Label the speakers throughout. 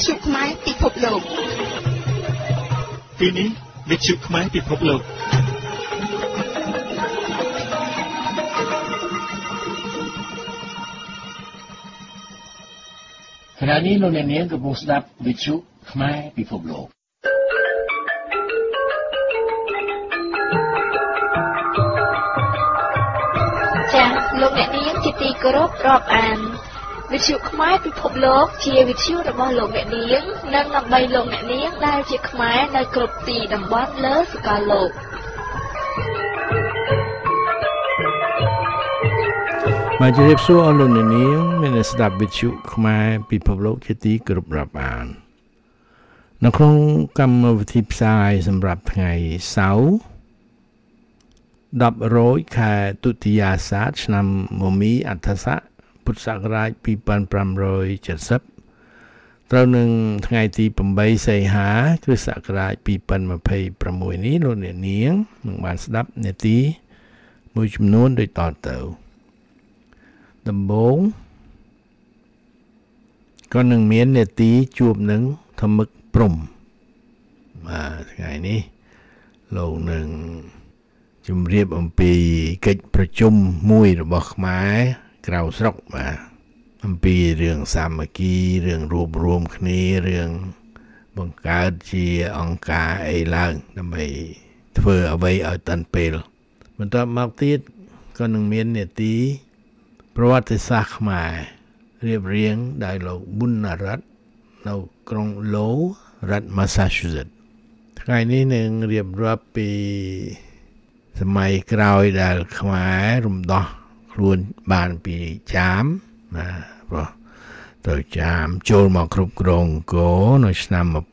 Speaker 1: ទ្យុខ្មែរពិភពលោក
Speaker 2: ពេលនេះវិទ្យុខ្មែរពិភពលោក
Speaker 3: ខណៈនេះលោកអ្នកនាងកំពុងស្ដាប់វិទ្យុខ្មែរពិភពលោក
Speaker 1: ចា៎លោកអ្នកនាងជាទីគោរពរាប់អានវិទ្យុខ្មែរពិភពលោកជាវិទ្យុរបស់លោកអ្នកនាងនិងដើម្បីលោកអ្នកនាងដែលជាខ្មែរនៅគ្រប់ទីតំបន់លើសកលលោក
Speaker 4: មកជម្រាបសួរអស់លោកអ្នកនាងមានស្ដាប់វិទ្យុខ្មែរពិភពលោកជាទីគោរពរាប់អាននៅក្នុងកម្មវិធីផ្សាយសម្រាប់ថ្ងៃសៅរ៍10រោចខែទុតិយាសាទឆ្នាំមមីអដ្ឋស័កពុទ្ធសករាជ2570ត្រូវនឹងថ្ងៃទី8សីហាគ្រិស្តសករាជ2026នេះលោកអ្នកនាងនឹងបានស្ដាប់នាទីមួយចំនួនដូចតទៅដំបូងក៏នឹងមាននាទីជួបនឹងធម្មឹកព្រំថ្ងៃនេះលោកនឹងជម្រាបអំពីកិច្ចប្រជុំមួយរបស់ខ្មែរក្រៅស្រុកបាទអំពីរឿងសាមគ្គីរឿងរួបរวมគ្នារឿងបង្កើតជាអង្គការអីឡើងដើម្បីធ្វើអ្វីឲ្យតាន់ពេលបន្ទាប់មកទៀតក៏នឹងមាននាទីប្រវត្តិសាស្ត្រខ្មែររៀបរៀងដោយលោកប៊ុនណារ៉ាត់នៅក្រុងឡូរដ្ឋ Massachusetts ថ្ងៃនេះនឹងរៀបរាប់ពីសម័យក្រោយដែលខ្មែររំដោះខ្លួនបានពីចាមណាព្រោះទៅចាមចូលមកគ្រប់គ្រងអង្គរនៅឆ្នាំ1177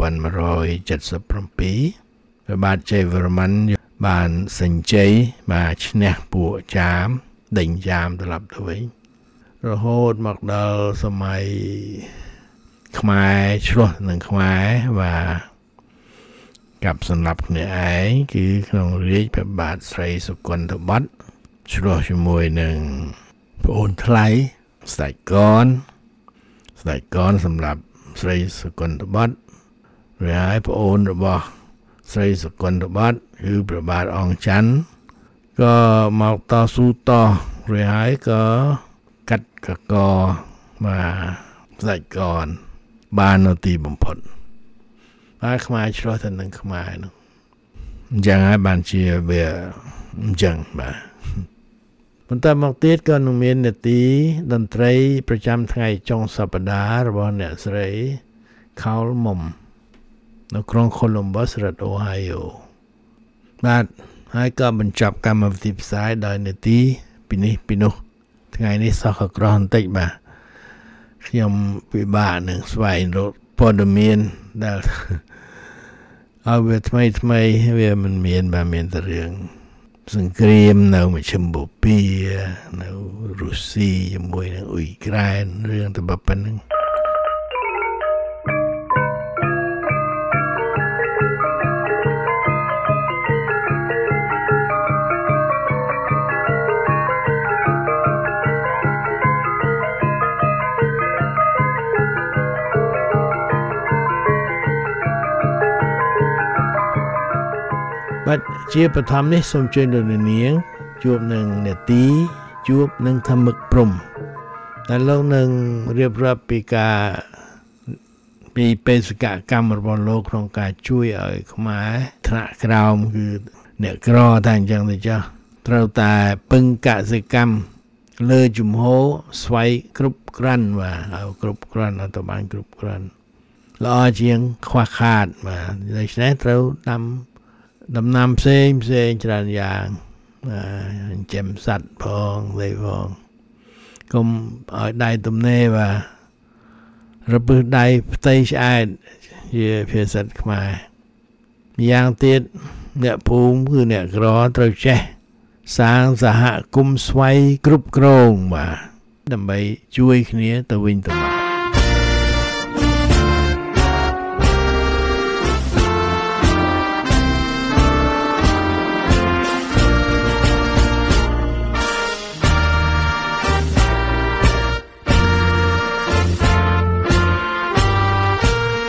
Speaker 4: ព្រះបាទជ័យវរ្ម័នបានសញ្ជ័យមកឈ្នះពួកចាមដេញចាមត្រឡប់ទៅវិញរហូតមកដល់សម័យខ្មែរឆ្លោះនឹងខ្មែរបាទកັບសម្រាប់គ្នាឯងគឺក្នុងរាជព្រះបាទស្រីសុគន្ធបុត្រឆ្លោះជាមួយនឹងប្អូនថ្លៃស្ដេចកនសម្រាប់ស្រីសុគន្ធបុត្រហើយប្អូនរបស់ស្រីសុគន្ធបុត្រគឺព្រះបាទអង្គច័ន្ទក៏មកតស៊ូតរួចហើយក៏កាត់កកបាទស្ដេចកនបាននៅទីបំផុតហើយខ្មែរឆ្លោះទៅនឹងខ្មែរនោះអញ្ចឹងហើយបានជាវាអញ្ចឹងបាទបន្តមកទៀតក៏នឹងមាននាទីតន្ត្រីប្រចាំថ្ងៃចុងសប្តាហ៍របស់អ្នកស្រីខោលមុំនៅក្រុង Columbus រដ្ឋ Ohio បាទហើយក៏បញ្ចប់កម្មវិធីផ្សាយដោយនាទីពីនេះពីនោះថ្ងៃនេះសោះក៏ក្រោះបន្តិចបាទខ្ញុំពិបាកនឹងស្វែងរកព័ត៌មានដែលឲ្យវាថ្មីវាមិនមានបាទមានតែរឿងសង្គ្រាមនៅមជ្ឈិមបូព៌ានៅរុស្ស៊ីជាមួយនឹងអ៊ុយក្រែនរឿងតែប៉ុណ្្នឹងបាទជាបឋមនេះសូមជើញលោកនាងជួបនឹងនាទីជួបនឹងធម្មឹកព្រំតែលោកនឹងរៀបរាប់ពីការពីបេសកកម្មរបស់លោកក្នុងការជួយឲ្យខ្មែរថ្នាក់ក្រោមគឺអ្នកក្រតែអញ្ចឹងទៅចាស់ត្រូវតែពឹងកសិកម្មលើជំហរស្វ័យគ្រប់គ្រាន់បាទឲ្យគ្រប់គ្រាន់ឲ្យទៅបានគ្រប់គ្រាន់ល្អជាងខ្វះខាតបាទដូច្នេះត្រូវដំណាំផ្សេងច្រើនយ៉ាងចិញ្ចឹមសត្វផងទេផងកុំឲ្យដៃទំនេរបាទរពឹសដៃផ្ទៃឆ្អែតជាភាសាខ្មែរម្យ៉ាងទៀតអ្នកភូមិគឺអ្នកក្រត្រូវចេះសាងសហគមន៍ស្វ័យគ្រប់គ្រងបាទដើម្បីជួយគ្នាទៅវិញទៅមក ប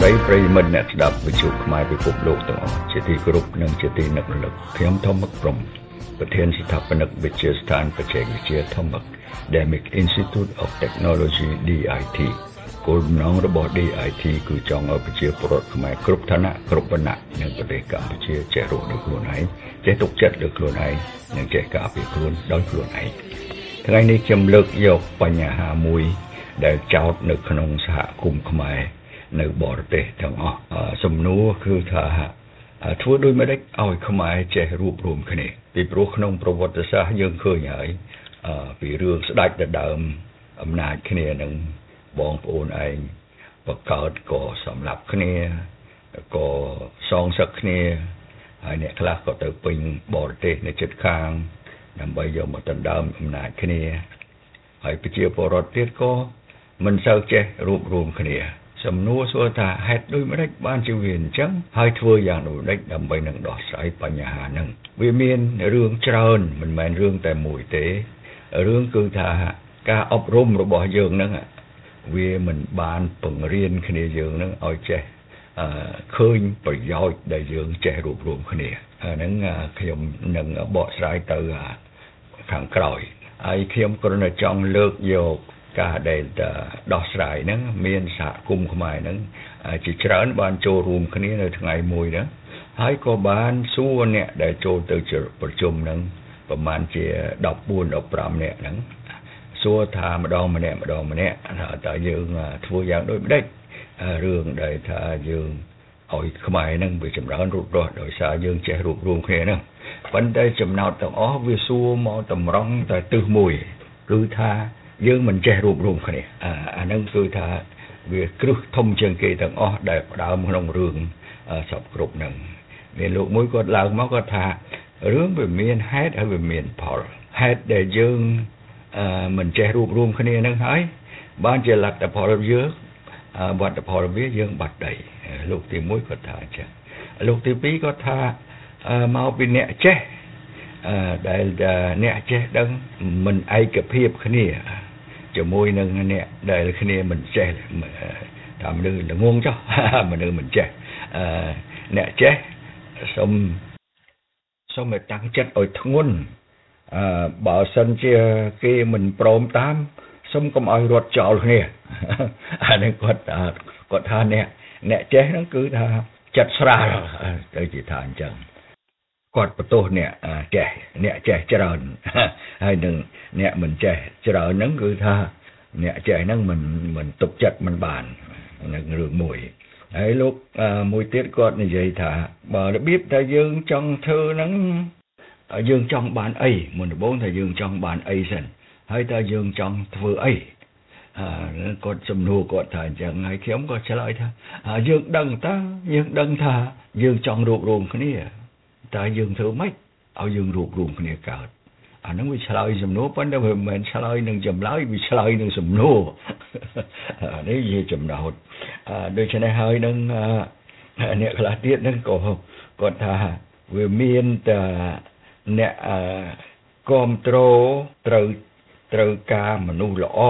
Speaker 5: រីប្រិយមិត្តអ្នកស្ដាប់វិទ្យុខ្មែរពិភពលោកទាំងអស់ជាទីគោរពនិងជាទីនឹករលឹកខ្ញុំធម្មព្រំប្រធានស្ថាបនិកវិទ្យាស្ថានបច្ចេកវិទ្យាធម្ម Demic Institute of Technology DIT គោលបំណងរបស់ DIT គឺចង់ឲ្យប្រជាពលរដ្ឋខ្មែរគ្រប់ឋានៈគ្រប់វណ្ណៈនៅប្រទេសកម្ពុជាចេះរស់ដោយខ្លួនឯងចេះទុកចិត្តលើខ្លួនឯងនិងចេះការពារខ្លួនដោយខ្លួនឯងថ្ងៃនេះខ្ញុំលើកយកបញ្ហាមួយដែលចោទនៅក្នុងសហគមន៍ខ្មែរនៅបរទេសទាំងអស់សំណួរគឺថាធ្វើដូចម្តេចឲ្យខ្មែរចេះរួបរวมគ្នាពីព្រោះក្នុងប្រវត្តិសាស្ត្រយើងឃើញហើយពីរឿងស្ដេចដណ្ដើមអំណាចគ្នានឹងបងប្អូនឯងបង្កើតក៏សម្លាប់គ្នាក៏សងសឹកគ្នាហើយអ្នកខ្លះក៏ទៅពេញបរទេសនៅជិតខាងដើម្បីយកមកដណ្ដើមអំណាចគ្នាហើយប្រជាពលរដ្ឋទៀតក៏មិនសូវចេះរួបរวมគ្នាសំណួរសួរថាហេតុដូចម្តេចបានជាវាអញ្ចឹងហើយធ្វើយ៉ាងដូចម្តេចដើម្បីនឹងដោះស្រាយបញ្ហាហ្នឹងវាមានរឿងច្រើនមិនមែនរឿងតែមួយទេរឿងគឺថាការអប់រំរបស់យើងហ្នឹងវាមិនបានបង្រៀនគ្នាយើងហ្នឹងឲ្យចេះឃើញប្រយោជន៍ដែលយើងចេះរួបរวมគ្នាហ្នឹងខ្ញុំនឹងបកស្រាយទៅខាងក្រោយហើយខ្ញុំគ្រាន់តែចង់លើកយកការដែលដោះស្រាយហ្នឹងមានសហគមន៍ខ្មែរហ្នឹងជាច្រើនបានចូលរួមគ្នានៅថ្ងៃមួយហ្នឹងហើយក៏បានសួរអ្នកដែលចូលទៅប្រជុំហ្នឹងប្រហែលជា14 15នាក់ហ្នឹងសួរថាម្ដងម្នាក់ថាយើងធ្វើយ៉ាងដូចម្ដេចរឿងដែលថាយើងឲ្យខ្មែរហ្នឹងវាចម្រើនរូបរស់ដោយសារយើងចេះរួបរวมគ្នាហ្នឹងប៉ុន្តែចំណោទទាំងអស់វាសួរមកតម្រង់តែទិសមួយគឺថាយើងមិនចេះរួបរวมគ្នាអាហ្នឹងគឺថាវាគ្រឹះធំជាងគេទាំងអស់ដែលផ្ដើមក្នុងរឿងសពគ្រប់ហ្នឹងមានលោកមួយគាត់ឡើងមកគាត់ថារឿងវាមានហេតុហើយវាមានផលហេតុដែលយើងមិនចេះរួបរวมគ្នាហ្នឹងហើយបានជាលទ្ធផលយើងវត្តផលវាយើងបាត់ដីលោកទី1គាត់ថាអញ្ចឹងលោកទី2គាត់ថាមកពីអ្នកចេះដែលអ្នកចេះដឹងមិនឯកភាពគ្នាជាមួយនឹងអ្នកដែលគ្នាមិនចេះតាមមនុស្សល្ងងចុះមនុស្សមិនចេះអ្នកចេះសូមឲ្យតាំងចិត្តឲ្យធ្ងន់បើសិនជាគេមិនព្រមតាមសូមកុំឲ្យរត់ចោលគ្នាអានេះគាត់ថាអ្នកចេះហ្នឹងគឺថាចិត្តស្រាលទៅជាថាអញ្ចឹងគាត់បន្ទោសអ្នកចេះច្រើនហើយនឹងអ្នកមិនចេះច្រើនហ្នឹងគឺថាអ្នកចេះហ្នឹងមិនទុកចិត្តមិនបាននឹងរឿងមួយហើយលោកមួយទៀតគាត់និយាយថាបើរបៀបដែលយើងចង់ធ្វើហ្នឹងយើងចង់បានអីមុនដំបូងថាយើងចង់បានអីសិនហើយតើយើងចង់ធ្វើអីគាត់សំណួរគាត់ថាអញ្ចឹងហើយខ្ញុំក៏ឆ្លើយថាយើងដឹងថាយើងចង់រួបរวมគ្នាតើយើងធ្វើម៉េចឲ្យយើងរួបរวมគ្នាកើតអាហ្នឹងវាឆ្លើយសំណួរប៉ុន្តែវាមិនមែនឆ្លើយនឹងចម្លើយវាឆ្លើយនឹងសំណួរនេះជាចំណោទដូច្នេះហើយនឹងអ្នកខ្លះទៀតហ្នឹងក៏គាត់ថាវាមានតែអ្នកគ្រប់គ្រងត្រូវការមនុស្សល្អ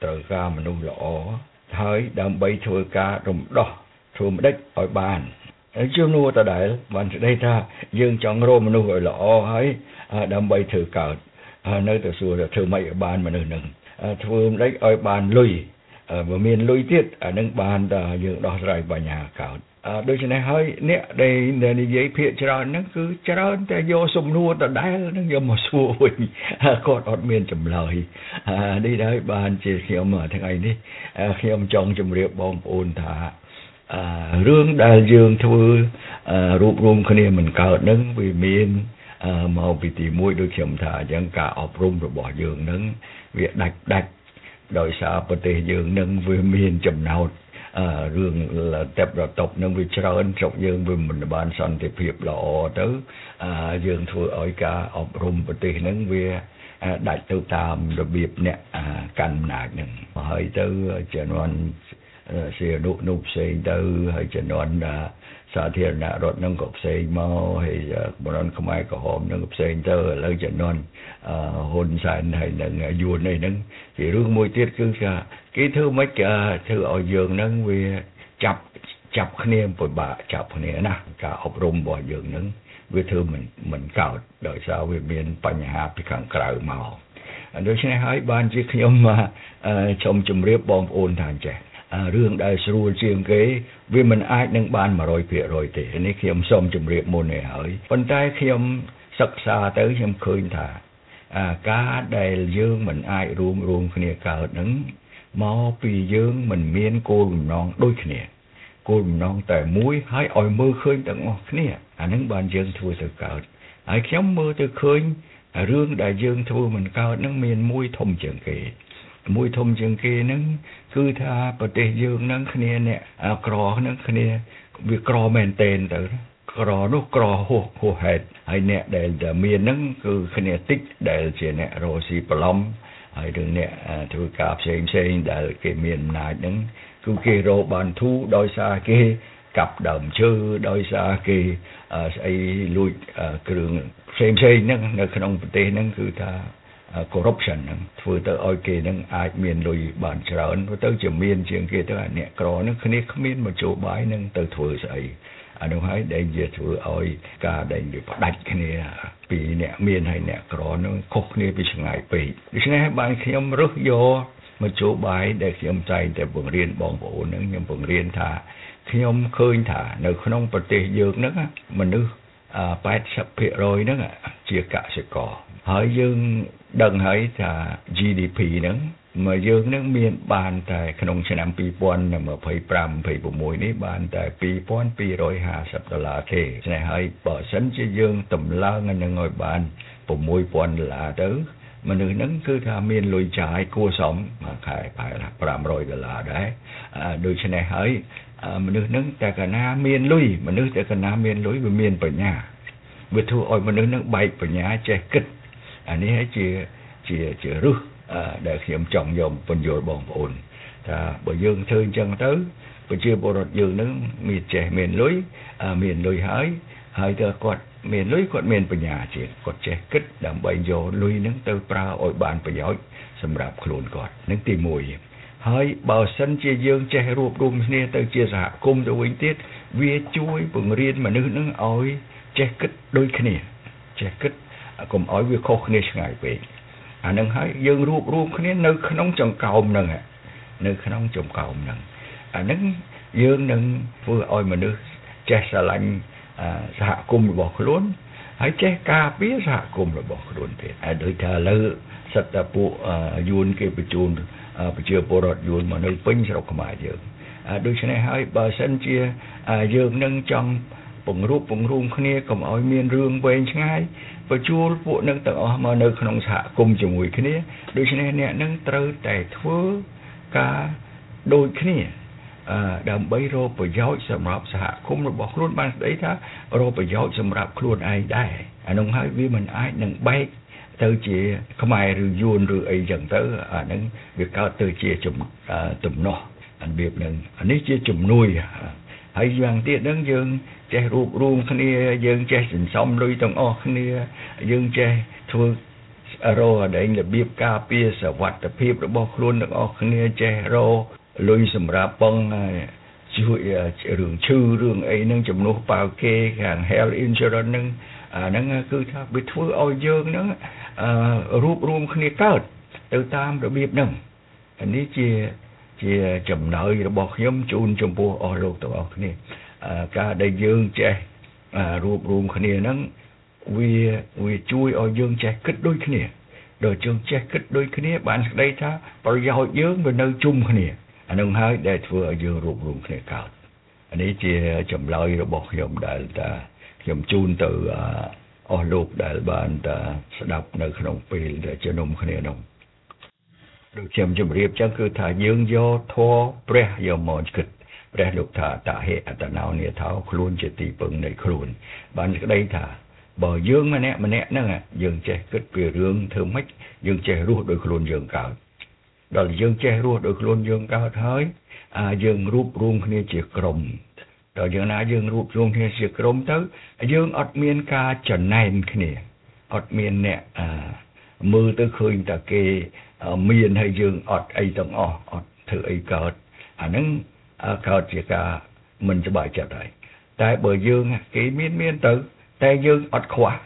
Speaker 5: ហើយដើម្បីធ្វើការរំដោះធ្វើម្ដេចឲ្យបានជំនួសដដែលបានស្ដីថាយើងចង់រកមនុស្សឲ្យល្អហើយដើម្បីធ្វើកើតនៅតែសួរថាធ្វើម៉េចឲ្យបានមនុស្សហ្នឹងធ្វើម្ដេចឲ្យបានលុយបើមានលុយទៀតអានឹងបានតែយើងដោះស្រាយបញ្ហាកើតដូច្នេះហើយអ្នកដែលនិយាយភាគច្រើនហ្នឹងគឺច្រើនតែយកសំណួរដដែលហ្នឹងយកមកសួរវិញគាត់អត់មានចម្លើយនេះដែរបានជាខ្ញុំថ្ងៃនេះខ្ញុំចង់ជម្រាបបងប្អូនថារឿងដែលយើងធ្វើរួបរวมគ្នាមិនកើតហ្នឹងវាមានមកពីទី1ដូចខ្ញុំថាអញ្ចឹងការអប់រំរបស់យើងហ្នឹងវាដាច់ដោយសារប្រទេសយើងហ្នឹងវាមានចំណោទរឿងតែប្រតបនឹងវាច្រើនស្រុកយើងវាមិនបានសន្តិភាពល្អទៅយើងធ្វើឲ្យការអប់រំប្រទេសហ្នឹងវាដាច់ទៅតាមរបៀបអ្នកកាន់អំណាចហ្នឹងហើយទៅជំនាន់សៀនុផ្សេងទៅហើយជំនាន់សាធារណរដ្ឋហ្នឹងក៏ផ្សេងមកហើយជំនាន់ខ្មែរក្រហមហ្នឹងក៏ផ្សេងទៅឥឡូវជំនាន់ហ៊ុនសែនហើយនឹងយួនហ្នឹងជារឿងមួយទៀតគឺថាគេធ្វើម៉េចធ្វើឲ្យយើងហ្នឹងវាចាប់គ្នាពិបាកចាប់គ្នាណាការអប់រំរបស់យើងនឹងវាធ្វើមិនកើតដោយសារវាមានបញ្ហាពីខាងក្រៅមកដូច្នេះហើយបានជាខ្ញុំសូមជម្រាបបងប្អូនថាចេះរឿងដែលស្រួលជាងគេវាមិនអាចនឹងបាន 100% ទេនេះខ្ញុំសូមជម្រាបមុននេះហើយប៉ុន្តែខ្ញុំសិក្សាទៅខ្ញុំឃើញថាការដែលយើងមិនអាចរួមគ្នាកើតនឹងមកពីយើងមិនមានគោលបំណងដូចគ្នាគោលបំណងតែមួយហើយឲ្យមើលឃើញទាំងអស់គ្នាអានឹងបានយើងធ្វើទៅកើតហើយខ្ញុំមើលទៅឃើញរឿងដែលយើងធ្វើមិនកើតនឹងមានមួយធំជាងគេនឹងគឺថាប្រទេសយើងនឹងគ្នាអ្នកក្រនឹងគ្នាវាក្រមែនតែនទៅក្រនោះក្រហួសហេតុហើយអ្នកដែលមាននឹងគឺគ្នាតិចដែលជាអ្នករស់ស៊ីប្រឡំហើយរឿងអ្នកធ្វើការផ្សេងដែលគេមានអំណាចនឹងគឺគេរកបានធូរដោយសារគេកាប់ដើមឈើដោយសារគេស្អីលួចគ្រឿងផ្សេងហ្នឹងនៅក្នុងប្រទេសហ្នឹងគឺថា corruption ហ្នឹងធ្វើទៅឲ្យគេហ្នឹងអាចមានលុយបានច្រើនទៅជាមានជាងគេទៅអ្នកក្រហ្នឹងគ្នាគ្មានមជ្ឈបាយហ្នឹងទៅធ្វើស្អីអានោះហើយដែលជាធ្វើឲ្យការដែលផ្ដាច់គ្នាពីអ្នកមានហើយអ្នកក្រហ្នឹងខុសគ្នាពីឆ្ងាយពេកដូច្នេះបានខ្ញុំរើសយកមជ្ឈបាយដែលខ្ញុំតែងតែបង្រៀនបងប្អូនហ្នឹងខ្ញុំបង្រៀនថាខ្ញុំឃើញថានៅក្នុងប្រទេសយើងហ្នឹងមនុស្ស 80% ហ្នឹងជាកសិករហើយយើងដឹងហើយថា GDP ហ្នឹងមកយើងនឹងមានបានតែក្នុងឆ្នាំ2025-26នេះបានតែ$2,250ទេឆ្នេះហើយបើសិនជាយើងតម្លើងនឹងឲ្យបាន$6,000ទៅមនុស្សហ្នឹងគឺថាមានលុយចាយគួរសមមួយខែប្រហែល$500ដែរដូច្នេះហើយមនុស្សហ្នឹងតែកាលណាមានលុយមនុស្សតែកាលណាមានលុយវាមានបញ្ញាវាធ្វើឲ្យមនុស្សហ្នឹងបែកបញ្ញាចេះគិតអានេះហើយជារឹសដែលខ្ញុំចង់យកបញ្យល់បងប្អូនថាបើយើងធ្វើអញ្ចឹងទៅប្រជាពលរដ្ឋយើងនឹងមានចេះមានលុយហើយទៅគាត់មានលុយគាត់មានបញ្ញាជាគាត់ចេះគិតដើម្បីយកលុយនឹងទៅប្រើឲ្យបានប្រយោជន៍សម្រាប់ខ្លួនគាត់នឹងទី1ហើយបើសិនជាយើងចេះរួបរวมគ្នាទៅជាសហគមន៍ទៅវិញទៀតវាជួយបង្រៀនមនុស្សនឹងឲ្យចេះគិតដូចគ្នាចេះគិតកុំឲ្យវាខុសគ្នាឆ្ងាយពេកអានឹងហើយយើងរួបរวมគ្នានៅក្នុងចង្កោមហ្នឹងអានឹងយើងនឹងធ្វើឲ្យមនុស្សចេះស្រឡាញ់សហគមន៍របស់ខ្លួនហើយចេះការពារសហគមន៍របស់ខ្លួនទៀតហើយដូចថាឥឡូវសិតតែពួកយួនគេបញ្ជូនប្រជាពលរដ្ឋយួនមកនៅពេញស្រុកខ្មែរយើងដូច្នេះហើយបើសិនជាយើងនឹងចង់ពង្រួមគ្នាកុំឲ្យមានរឿងវែងឆ្ងាយបញ្ជូលពួកនឹងទាំងអស់មកនៅក្នុងសហគមន៍ជាមួយគ្នាដូច្នេះអ្នកនឹងត្រូវតែធ្វើការដូចគ្នាដើម្បីរកប្រយោជន៍សម្រាប់សហគមន៍របស់ខ្លួនបានស្ដីថារកប្រយោជន៍សម្រាប់ខ្លួនឯងដែរអានោះហើយវាមិនអាចនឹងបែកទៅជាខ្មែរឬយួនឬអីចឹងទៅអានឹងវាកើតទៅជាទំនាស់របៀបនឹងអានេះជាជំនួយហើយយ៉ាងទៀតហ្នឹងយើងចេះរួបរวมគ្នាយើងចេះសន្សំលុយទាំងអស់គ្នាយើងចេះធ្វើរកឲ្យរបៀបការពារសុវត្ថិភាពរបស់ខ្លួនទាំងអស់គ្នាចេះរកលុយសម្រាប់បងជួយរឿងឈឺរឿងអីហ្នឹងជំនួសប៉ាវគេខាង health insurance ហ្នឹងអាហ្នឹងគឺថាវាធ្វើឲ្យយើងហ្នឹងរួបរวมគ្នាកើតទៅតាមរបៀបហ្នឹងអានេះជាចំណោយរបស់ខ្ញុំជូនចំពោះអស់លោកទាំងអស់គ្នាការដែលយើងចេះរួបរวมគ្នាហ្នឹងវាជួយឲ្យយើងចេះគិតដូចគ្នាដល់យើងចេះគិតដូចគ្នាបានស្ដីថាប្រយោជន៍យើងវានៅជុំគ្នាអានឹងហើយដែលធ្វើឲ្យយើងរួបរวมគ្នាកើតអានេះជាចម្លើយរបស់ខ្ញុំដែលតាខ្ញុំជូនទៅអស់លោកដែលបានតាស្ដាប់នៅក្នុងពេលដែលជំនុំគ្នានោះដូចខ្ញុំជម្រាបចឹងគឺថាយើងយកធម៌ព្រះយកមកគិតព្រះលោកថាតហេអតណោនេថោខ្លួនជាទីពឹងនៃខ្លួនបានស្ដីថាបើយើងម្នាក់ហ្នឹងយើងចេះគិតពីរឿងធ្វើម៉េចយើងចេះរស់ដោយខ្លួនយើងកើតដល់យើងចេះរស់ដោយខ្លួនយើងកើតហើយយើងរួបរวมគ្នាជាក្រុមដល់យ៉ាងណាយើងរួបរวมគ្នាជាក្រុមទៅយើងអត់មានការចំណែនគ្នាអត់មានអ្នកមើលទៅឃើញតែគេមានហើយយើងអត់អីទាំងអស់អត់ធ្វើអីកើតអាហ្នឹងកើតជាការ mình sẽ bài chặt lại tại bởi dương cái miên tử tại dương ọt khóa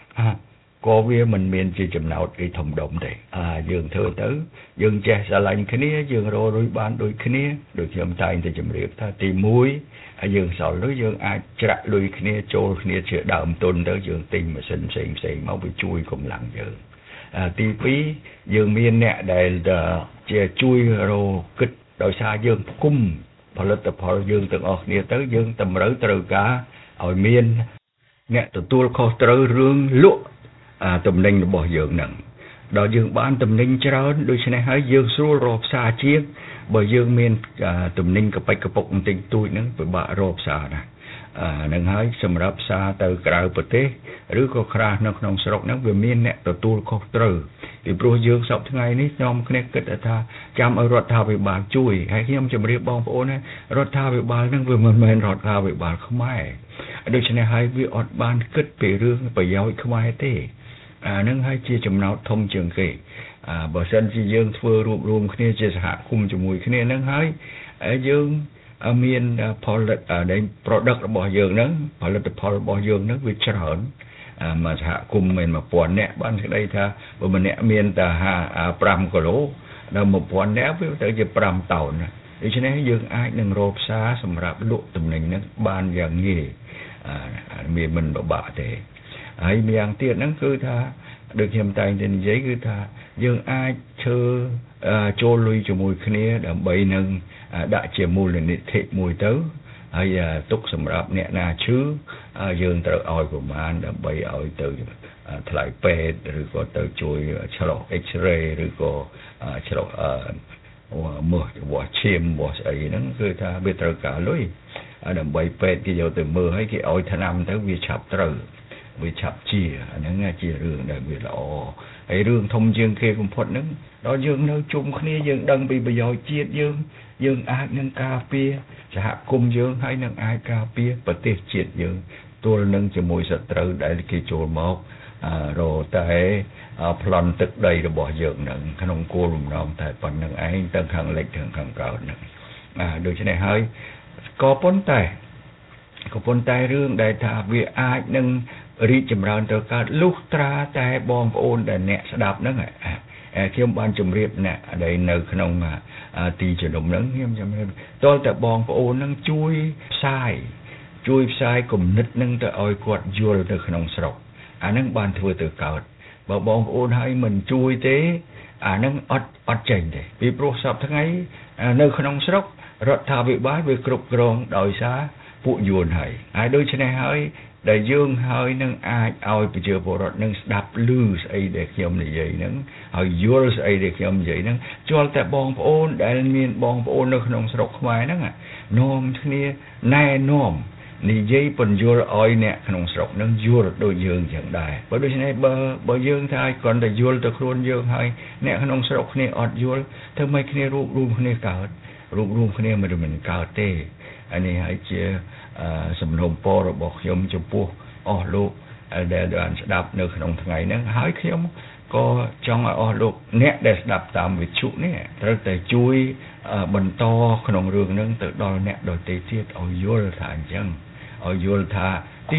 Speaker 5: có việc mình miên chỉ chấm nào cái thông động đấy dương thưa tử dương che xa lạnh cái nia dương rồi bán đôi cái nia đôi khi âm tay thì chấm riệp ta tìm mũi dương sầu lưới dương ai chặt đôi cái nia trôi cái nia chữa đầm tuần tới dương tinh mà sinh máu bị chui cùng lặng dương tí phí dương miên nè để chia chui rồi kịch đôi xa dương cungพอลพอយើងទាំងអស់គ្នាទៅយើងតម្រូវត្រូវការឲ្យមានអ្នកទទួលខុសត្រូវរឿងលក់ទំនិញរបស់យើងហ្នឹងដល់យើងបានទំនិញច្រើនដូច្នេះហើយយើងស្រួលរកផ្សារជាងបើយើងមានទំនិញកប៉ិចកពុកបន្តិចតួចហ្នឹងពិបាករកផ្សារណានឹងហើយសម្រាប់ផ្សារទៅក្រៅប្រទេសឬក៏ក្រាស់នៅក្នុងស្រុកហ្នឹងវាមានអ្នកទទួលខុសត្រូវពីព្រោះយើងសពថ្ងៃនេះខ្ញុំគ្នាគិតថាចាំឲ្យរដ្ឋាភិបាលជួយហើយខ្ញុំជម្រាបបងប្អូនណារដ្ឋាភិបាលហ្នឹងវាមិនមែនរដ្ឋាភិបាលខ្មែរដូច្នេះហើយវាអត់បានគិតពីរឿងប្រយោជន៍ខ្មែរទេហ្នឹងហើយជាចំណោទធំជាងគេបើសិនជាយើងធ្វើរួបរวมគ្នាជាសហគមន៍ជាមួយគ្នាហ្នឹងហើយយើងមានផលិតនៃ product របស់យើងហ្នឹងផលិតផលរបស់យើងហ្នឹងវាច្រើនមកសហគមន៍មាន 1000 នាក់បានស្ដីថាបើម្នាក់មានតែ5គីឡូដល់ 1000 នាក់វាទៅជា5តោនដូច្នេះយើងអាចនឹងរកផ្សារសម្រាប់លក់ទំនិញហ្នឹងបានយ៉ាងងាយមានមិនពិបាកទេហើយម្យ៉ាងទៀតហ្នឹងគឺថាដូចខ្ញុំតែងតែនិយាយគឺថាយើងអាចធ្វើចូលលុយជាមួយគ្នាដើម្បីនឹងដាក់ជាមូលនិធិមួយទៅហើយទុកសម្រាប់អ្នកណាឈឺយើងត្រូវឲ្យប្រមាណដើម្បីឲ្យទៅថ្លៃពេទ្យឬក៏ទៅជួយឆ្លុះ X-ray ឬក៏ឆ្លុះមើលរបស់ឈាមរបស់ស្អីហ្នឹងគឺថាវាត្រូវការលុយដើម្បីពេទ្យគេយកទៅមើលហើយគេឲ្យថ្នាំទៅវាឆាប់ត្រូវវាឆាប់ជាអាហ្នឹងជារឿងដែលវាល្អហើយរឿងធំជាងគេបំផុតហ្នឹងដល់យើងនៅជុំគ្នាយើងដឹងពីប្រយោជន៍ជាតិយើងអាចនឹងការពារសហគមន៍យើងហើយនឹងអាចការពារប្រទេសជាតិយើងទល់នឹងជាមួយសត្រូវដែលគេចូលមករតែប្លន់ទឹកដីរបស់យើងនឹងក្នុងគោលបំណងតែប៉ុណ្្នឹងឯងទាំងខាងលិចទាំងខាងកើតហ្នឹងដូច្នេះហើយក៏ប៉ុន្តែរឿងដែលថាវាអាចនឹងរីកចម្រើនទៅកើតលុះត្រាតែបងប្អូនដែលអ្នកស្ដាប់ហ្នឹងខ្ញុំបានជម្រាបអ្នកដែលនៅក្នុងទីជំនុំហ្នឹងខ្ញុំជម្រាបតើតែបងប្អូនហ្នឹងជួយផ្សាយគំនិតហ្នឹងទៅឲ្យគាត់យល់ទៅក្នុងស្រុកអាហ្នឹងបានធ្វើទៅកើតបើបងប្អូនហើយមិនជួយទេអាហ្នឹងអត់ចេញទេពីព្រោះសពថ្ងៃនៅក្នុងស្រុករដ្ឋាភិបាលវាគ្រប់គ្រងដោយសារពួកយួនហើយដូច្នេះហើយដែលយើងហើយនឹងអាចឲ្យប្រជាពលរដ្ឋនឹងស្ដាប់ឮស្អីដែលខ្ញុំនិយាយហ្នឹងហើយយល់ស្អីដែលខ្ញុំនិយាយហ្នឹងជល់តែបងប្អូនដែលមានបងប្អូននៅក្នុងស្រុកខ្មែរហ្នឹងនាំគ្នាណែនាំនិយាយបញ្យល់ឲ្យអ្នកក្នុងស្រុកហ្នឹងយល់ដូចយើងចឹងដែរបើដូច្នេះបើយើងថាគ្រាន់តែយល់ទៅខ្លួនយើងហើយអ្នកក្នុងស្រុកគ្នាអត់យល់ធ្វើម៉េចគ្នារួបរวมគ្នាកើតរួបរวมគ្នាមិនកើតទេអានេះហើយជាសំណូមពររបស់ខ្ញុំចំពោះអស់លោកដែលបានស្ដាប់នៅក្នុងថ្ងៃហ្នឹងហើយខ្ញុំក៏ចង់ឲ្យអស់លោកអ្នកដែលស្ដាប់តាមវិទ្យុនេះត្រូវតែជួយបន្តក្នុងរឿងហ្នឹងទៅដល់អ្នកដទៃទៀតឲ្យយល់ថាអញ្ចឹងឲ្យយល់ថាទី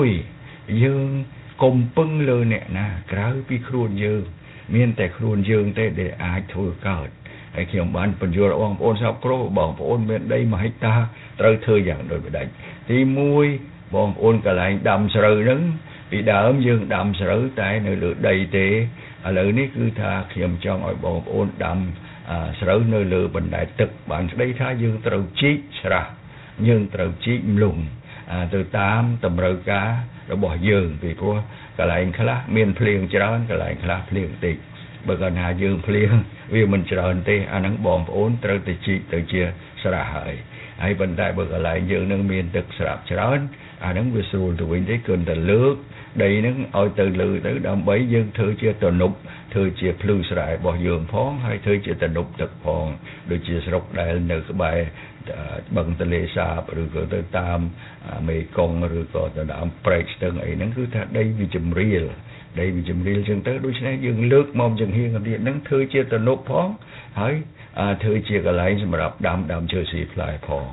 Speaker 5: 1យើងកុំពឹងលើអ្នកណាក្រៅពីខ្លួនយើងមានតែខ្លួនយើងទេដែលអាចធ្វើកើតហើយខ្ញុំបានបញ្យល់បងប្អូនសពគ្រូបងប្អូនមានដី1ហិកតាត្រូវធ្វើយ៉ាងដូចម្ដេចទី1បងប្អូនកន្លែងដាំស្រូវហ្នឹងពីដើមយើងដាំស្រូវតែនៅលើដីទេឥឡូវនេះគឺថាខ្ញុំចង់ឲ្យបងប្អូនដាំស្រូវនៅលើបណ្ដែតទឹកបានស្ដីថាយើងត្រូវជីកស្រះយើងត្រូវជីកម្លុងទៅតាមតម្រូវការរបស់យើងពីព្រោះកន្លែងខ្លះមានភ្លៀងច្រើនកន្លែងខ្លះភ្លៀងតិចបើកាលណាយើងភ្លៀងវាមិនច្រើនទេអាហ្នឹងបងប្អូនត្រូវតែជីកទៅជាស្រះហើយប៉ុន្តែបើកន្លែងយើងនឹងមានទឹកស្រាប់ច្រើនអាហ្នឹងវាស្រួលទៅវិញទេគឺតែលើកដីហ្នឹងឲ្យទៅលើទៅដើម្បីយើងធ្វើជាទំនប់ធ្វើជាភ្លឺស្រែរបស់យើងផងហើយធ្វើជាទំនប់ទឹកផងដូចជាស្រុកដែលនៅក្បែរបឹងទន្លេសាបឬក៏ទៅតាមមេគង្គឬក៏ទៅតាមព្រែកស្ទឹងអីហ្នឹងគឺថាដីវាចម្រៀលចឹងទៅដូច្នេះយើងលើកមកចំហៀងទៀតហ្នឹងធ្វើជាទំនប់ផងហើយធ្វើជាកន្លែងសម្រាប់ដាំឈើស៊ីផ្លែផង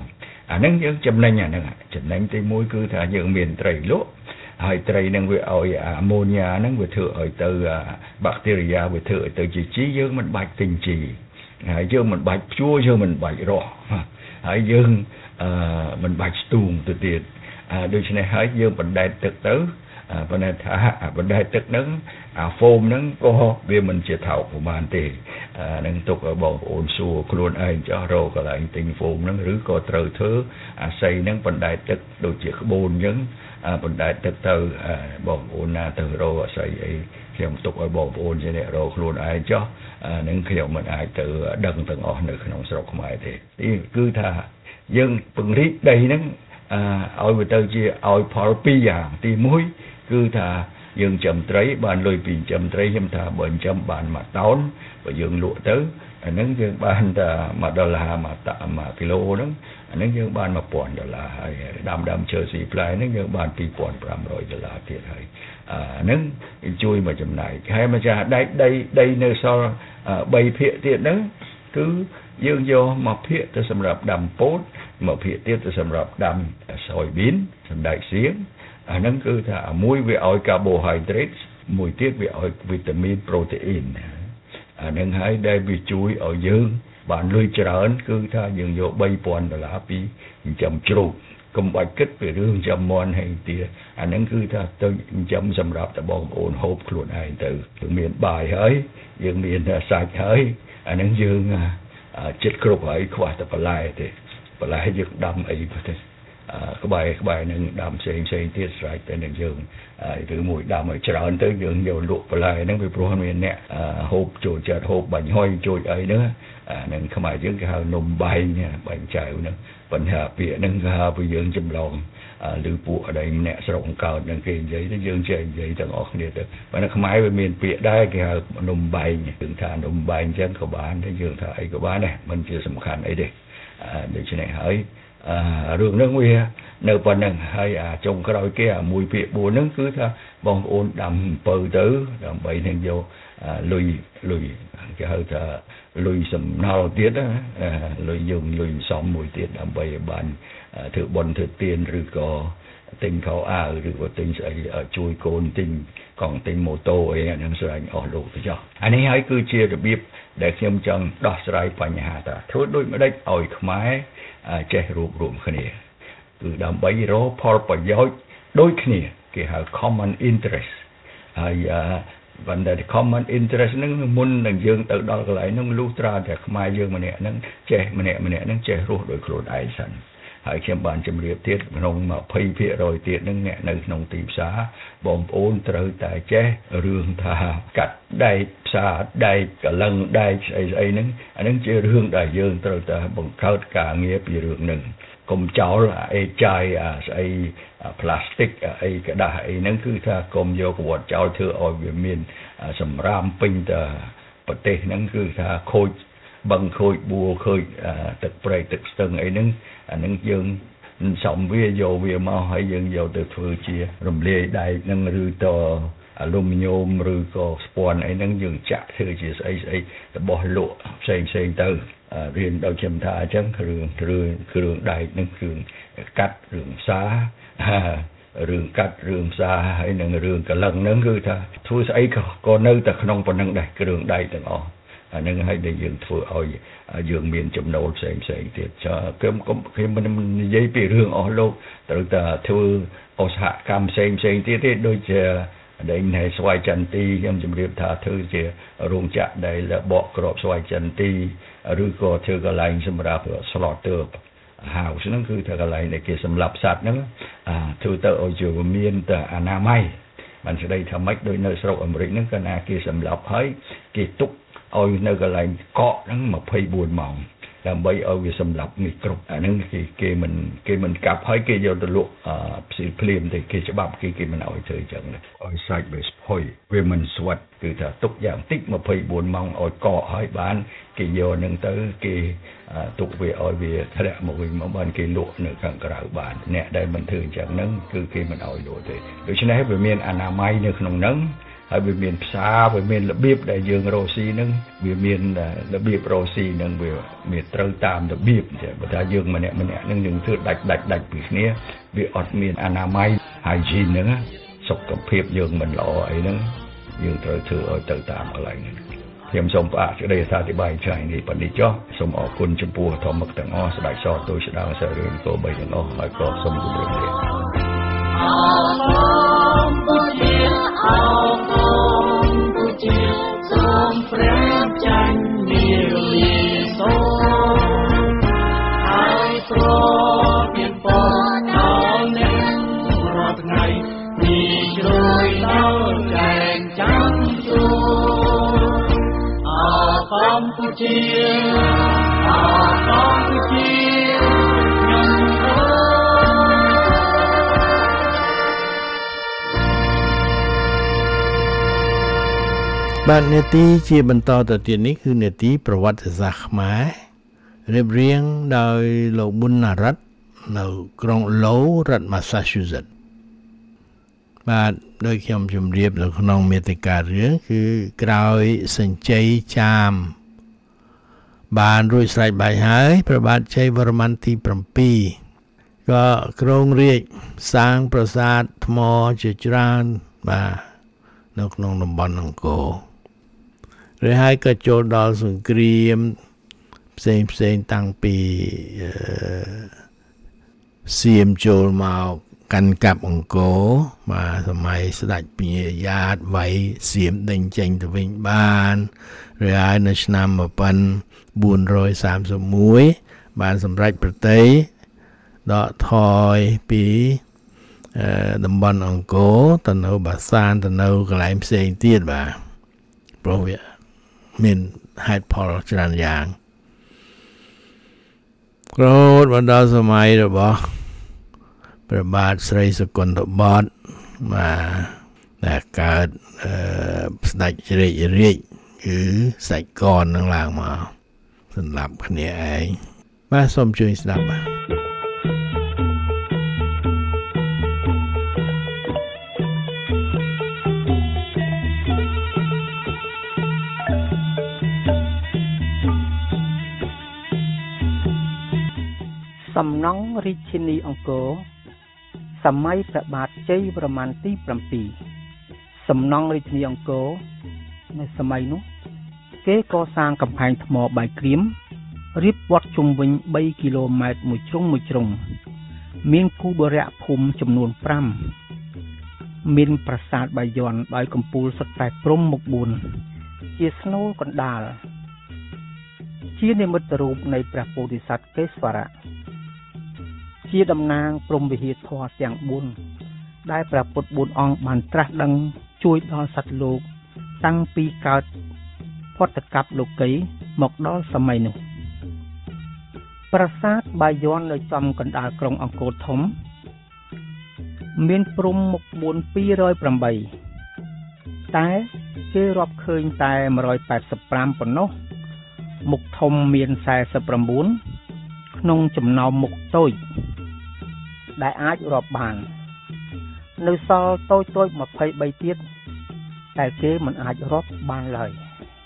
Speaker 5: ហ្នឹងយើងចំណេញអាហ្នឹងចំណេញទីមួយគឺថាយើងមានត្រីលក់ហើយត្រីនឹងវាឲ្យអាម៉ូញ៉ាហ្នឹងវាធ្វើឲ្យទៅបាក់តេរីយ៉ាវាធ្វើឲ្យទៅជាជីយើងមិនបាច់ទិញជីហើយយើងមិនបាច់ភ្ជួរយើងមិនបាច់រស់ហើយយើងមិនបាច់ស្ទូងទៅទៀតដូច្នេះហើយយើងបណ្ដែតទឹកទៅប៉ុន្តែថាបណ្ដែតទឹកហ្នឹងអាហ្វូមហ្នឹងក៏វាមិនជាថោកប្រហែលទេនឹងទុកឲ្យបងប្អូនសួរខ្លួនឯងចោះរកកន្លែងទិញហ្វូមហ្នឹងឬក៏ត្រូវធ្វើអាស័យហ្នឹងបណ្ដែតទឹកដូចជាក្បូនអញ្ចឹងបណ្ដែតទឹកទៅបងប្អូនណាទៅរកអាស័យអីខ្ញុំទុកឲ្យបងប្អូនជាអ្នករកខ្លួនឯងចោះនឹងខ្ញុំមិនអាចទៅដឹងទាំងអស់នៅក្នុងស្រុកខ្មែរទេគឺថាយើងពង្រីកដីហ្នឹងឲ្យវាទៅជាឲ្យផល2យ៉ាងទី1គឺថាយើងចំត្រីបានលុយពីចំត្រីខ្ញុំថាបើចំបាន1តោនបើយើងលក់ទៅអាហ្នឹងយើងបានតែ$1មួយគីឡូហ្នឹងអាហ្នឹងយើងបាន$1,000ហើយដាំឈើស៊ីផ្លែហ្នឹងយើងបាន$2,500ទៀតហើយអាហ្នឹងជួយមកចំណាយហើយម្ចាស់ដីនៅសល់3ភាគទៀតហ្នឹងគឺយើងយកមកភាគទៅសម្រាប់ដាំពោតមកភាគទៀតទៅសម្រាប់ដាំសូយប៊ីនសណ្តែកសៀងអាហ្នឹងគឺថាមួយវាឲ្យ carbohydrates មួយទៀតវាឲ្យវីតាមីនប្រូតេអ៊ីនអាហ្នឹងហើយដែលវាជួយឲ្យយើងបានលុយច្រើនគឺថាយើងយក$3,000ពីចិញ្ចឹមជ្រូកកុំបាច់គិតពីរឿងចិញ្ចឹមមាន់ហើយទៀតអាហ្នឹងគឺថាទៅចិញ្ចឹមសម្រាប់តែបងប្អូនហូបខ្លួនឯងទៅយើងមានបាយហើយយើងមានសាច់ហើយអាហ្នឹងយើងចិត្តគ្រប់ហើយខ្វះតែបន្លែទេបន្លែយើងដាំអីទេក្បែរនឹងដាំផ្សេងទៀតស្រេចតែនឹងយើងឬមួយដាំឲ្យច្រើនទៅយើងយកលក់បន្លែហ្នឹងពីព្រោះមានអ្នកហូបចូលចិត្តហូបបាញ់ហុយជួយអីហ្នឹងនឹងខ្មែរយើងគេហៅនំបែងបាញ់ចៅហ្នឹងបញ្ហាពាក្យហ្នឹងគេហៅពីយើងចម្លងឬពួកអីម្នាក់ស្រុកកើតនឹងគេនិយាយទៅយើងចេះនិយាយទាំងអស់គ្នាទៅប៉ុន្តែខ្មែរវាមានពាក្យដែរគេហៅនំបែងយើងថានំបែងអញ្ចឹងក៏បានដែរយើងថាអីក៏បានដែរមិនជាសំខាន់អីទេដូច្នេះហើយរឿងហ្នឹងវានៅប៉ុណ្្នឹងហើយចុងក្រោយគេមួយពាក្យ4ហ្នឹងគឺថាបងប្អូនដាំអំពៅទៅដើម្បីនឹងយកលុយគេហៅថាលុយសំណល់ទៀតលុយយើងលុយសំមួយទៀតដើម្បីឲ្យបានធ្វើបុណ្យធ្វើទានឬក៏ទិញខោអាវឬក៏ទិញស្អីជួយកូនទិញកង់ទិញម៉ូតូអីហ្នឹងស្រេចអស់លោកទៅចុះអានេះហើយគឺជារបៀបដែលខ្ញុំចង់ដោះស្រាយបញ្ហាថាធ្វើដូចម្ដេចឲ្យខ្មែរចេះរួបរวมគ្នាគឺដើម្បីរកផលប្រយោជន៍ដូចគ្នាគេហៅ common interest ហើយបណ្ដា common interest ហ្នឹងមុននឹងយើងទៅដល់កន្លែងហ្នឹងលុះត្រាតែខ្មែរយើងម្នាក់ហ្នឹងចេះម្នាក់ហ្នឹងចេះរស់ដោយខ្លួនឯងសិនហើយខ្ញុំបានជម្រាបទៀតក្នុង 20% ទៀតហ្នឹងអ្នកនៅក្នុងទីផ្សារបងប្អូនត្រូវតែចេះរឿងថាកាត់ដែកផ្សារដែកកលឹងដែកស្អីហ្នឹងអាហ្នឹងជារឿងដែលយើងត្រូវតែបង្កើតការងារពីរឿងហ្នឹងកុំចោលអេចាយស្អីផ្លាស្ទិកអីក្តាស់អីហ្នឹងគឺថាកុំយកកវត្តចោលធ្វើឲ្យវាមានសម្រាមពេញទៅប្រទេសហ្នឹងគឺថាខូចបឹងខូចបួរខូចទឹកព្រៃទឹកស្ទឹងអីហ្នឹងអានឹងយើងសំវាយកវាមកហើយយើងយកទៅធ្វើជារំលាយដែកហ្នឹងឬក៏អាលុមីញ៉ូមឬក៏ស្ពាន់អីហ្នឹងយើងចាក់ធ្វើជាស្អីរបស់លក់ផ្សេងទៅរៀនដល់ខ្ញុំថាអញ្ចឹងគ្រឿងដែកហ្នឹងគ្រឿងកាត់រឿងផ្សាររឿងកាត់រឿងផ្សារហើយនឹងរឿងកលឹងហ្នឹងគឺថាធ្វើស្អីក៏នៅតែក្នុងប៉ុណ្្នឹងដែរគ្រឿងដែកទាំងអស់អានឹងហើយដែលយើងធ្វើឲ្យយើងមានចំណូលផ្សេងទៀតខ្ញុំមិននិយាយពីរឿងអស់លោកត្រូវតែធ្វើឧស្សាហកម្មផ្សេងទៀតទេដូចជាដែលនៅស្វាយចន្ទទីខ្ញុំជម្រាបថាធ្វើជារោងចក្រដែលបកក្របស្វាយចន្ទទីឬក៏ធ្វើកន្លែងសម្រាប់ slaughter house ហ្នឹងគឺថាកន្លែងដែលគេសម្លាប់សត្វហ្នឹងធ្វើទៅឲ្យជាមានតែអនាម័យបានស្ដីថាម៉េចដូចនៅស្រុកអាមេរិកហ្នឹងកាលណាគេសម្លាប់ហើយគេទុកឲ្យនៅកន្លែងកកហ្នឹង24ម៉ោងដើម្បីឲ្យវាសម្លាប់មីក្រូបអាហ្នឹងគេមិនកាប់ហើយគេយកទៅលក់ភ្លាមទេគេច្បាប់គេមិនឲ្យធ្វើអញ្ចឹងឲ្យសាច់វាស្ផុយវាមិនស្វិតគឺថាទុកយ៉ាងតិច24ម៉ោងឲ្យកកហើយបានគេយកហ្នឹងទៅគេទុកវាឲ្យវាធ្លាក់មកវិញមកបានគេលក់នៅខាងក្រៅបានអ្នកដែលមិនធ្វើអញ្ចឹងហ្នឹងគឺគេមិនឲ្យលក់ទេដូច្នេះវាមានអនាម័យនៅក្នុងហ្នឹងហហើយវាមានផ្សារវាមានរបៀបដែលយើងរកស៊ីហ្នឹងវាមានរបៀបរកស៊ីហ្នឹងវាមានត្រូវតាមរបៀបបើថាយើងម្នាក់ហ្នឹងយើងធ្វើដាច់ពីគ្នាវាអត់មានអនាម័យ hygiene ហ្នឹងសុខភាពយើងមិនល្អអីហ្នឹងយើងត្រូវធ្វើឲ្យទៅតាមកន្លែងហ្នឹងខ្ញុំសូមផ្អាកសេចក្តីអត្ថាធិប្បាយឆ្ងាយនេះប៉ុណ្ណេះចុះសូមអរគុណចំពោះធម្មទាំងអស់ស្ដេចសទូស្ដៅសារៀនគោ3ទាំងអស់ហើយក៏សូមជម្រាបលាសូមព្រះចាញ់មានលីសូហើយព្រមានពរដល់អ្នករាល់ថ្ងៃនេះជ្រោយដល់ចែងចាំជួកម្ពុជាខ្ញុំ
Speaker 4: បាទនេតិជាបន្តទៅទៀតនេះគឺនេតិប្រវត្តិសាស្ត្រខ្មែររៀបរៀងដោយលោកប៊ុនណារ៉ាត់នៅក្រុងឡូរដ្ឋ Massachusetts បាទដោយខ្ញុំជម្រាបនៅក្នុងមេតិការឿងគឺក្រោយសញ្ជ័យចាមបានរួចស្រេចបាច់ហើយព្រះបាទជ័យវរ្ម័នទី7ក៏គ្រងរាជ្យសាងប្រាសាទថ្មជាច្រើនបាទនៅក្នុងតំបន់អង្គរrồi hai cái chỗ đó sung krim xem tăng pi xiêm chỗ màu căn cặp ông cố mà mày sẽ đặt bị giạt vậy xiêm đánh tranh từ vinh ban rồi hai nó năm mà pan buồn rồi sám số muối ban sầm rách bờ tây đó thôi pi đầm bần ông cố tận đâu bà san tận đâu cái lại xem tiết bà pro vậy mình haiផលច្រើនយ៉ាងក្រោតបណ្ដាសម័យរបស់ព្រះបាទស្រីសុគន្ធបតដែលកើតស្ដេចរាជគឺសាច់កននឹងឡើងមកសម្រាប់គ្នាឯងបាទសូមជួយស្ដាប់បាទ
Speaker 6: សំណង់រាជធានីអង្គរសម័យព្រះបាទជ័យវរ្ម័នទី7សំណង់រាជធានីអង្គរនៅសម័យនោះគេកសាងកំផែងថ្មបាយក្រៀមរៀបវត្តជុំវិញ3គីឡូម៉ែត្រមួយជ្រុងមានគូបរៈភូមិចំនួន5មានប្រាសាទបាយ័នដោយកំពូលសុទ្ធតែព្រំមុខ4ជាស្នូលកណ្ដាលជានិមិត្តរូបនៃព្រះពោធិសត្វកេសវរៈជាតំណាងព្រំវិហារធម៌ទាំង4ដែលព្រះពុទ្ធ4អង្គបានត្រាស់ដឹងជួយដល់សត្វលោកតាំងពីកើតផុតកັບលោកីមកដល់សម័យនោះប្រាសាទបាយ័ននៅចំកណ្ដាលក្រុងអង្គរធំមានព្រំមុខ4 208តែគេរាប់ឃើញតែ185ប៉ុណ្ណោះមុខធំមាន49ក្នុងចំណោមមុខតូចដែលអាចរាប់បាននៅសល់តូច23ទៀតតែគេមិនអាចរាប់បានឡើយ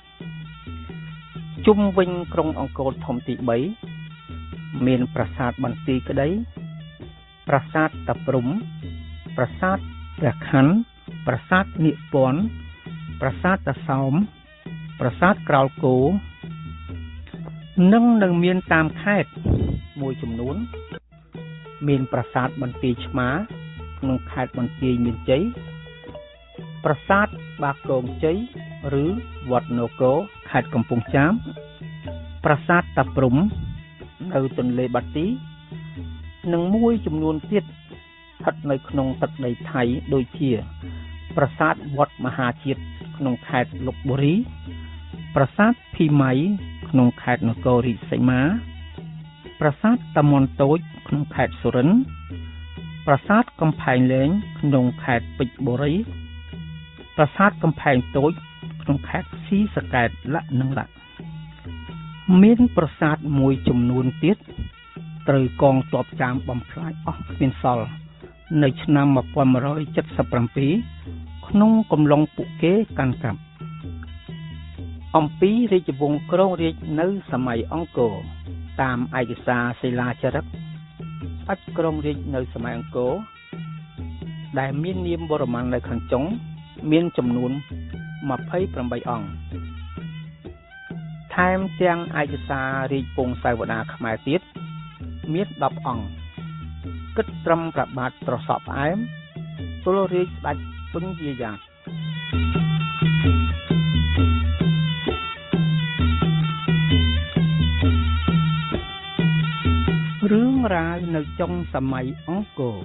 Speaker 6: ជុំវិញក្រុងអង្គរធំទី3មានប្រាសាទបន្ទាយក្តីប្រាសាទតាព្រំប្រាសាទព្រះខ័នប្រាសាទនាគពន្ធប្រាសាទតាសោមប្រាសាទក្រោលគោនិងមានតាមខេត្តមួយចំនួនមានប្រាសាទបន្ទាយឆ្មាក្នុងខេត្តបន្ទាយមានជ័យប្រាសាទបាគងជ័យឬវត្តនគរខេត្តកំពង់ចាមប្រាសាទតាព្រំនៅទន្លេបាទីនិងមួយចំនួនទៀតស្ថិតនៅក្នុងទឹកដីថៃដូចជាប្រាសាទវត្តមហាជាតិក្នុងខេត្តលុបបុរីប្រាសាទភីម៉ៃក្នុងខេត្តនគររាជសីមាប្រាសាទតាមាន់តូចក្នុងខេត្តសុរិន្ទប្រាសាទកំផែងលែងក្នុងខេត្តពេជ្របុរីប្រាសាទកំផែងតូចក្នុងខេត្តស៊ីសកែតលក្ខនឹងលក្ខមានប្រាសាទមួយចំនួនទៀតត្រូវកងទ័ពចាមបំផ្លាញអស់គ្មានសល់នៅឆ្នាំ1177 ក្នុងកំឡុងពួកគេកាន់កាប់អំពីរាជវង្សគ្រងរាជនៅសម័យអង្គរតាមឯកសារសិលាចារឹកស្ដេចគ្រងរាជនៅសម័យអង្គរដែលមាននាមវរ្ម័ននៅខាងចុងមានចំនួន28អង្គថែមទាំងឯកសាររាជពង្សសាវតាខ្មែរទៀតមាន10អង្គគិតត្រឹមព្រះបាទត្រសក់ផ្អែមទល់រាជស្ដេចពញ្យាយ៉ាតរឿងរ៉ាវនៅចុងសម័យអង្គរ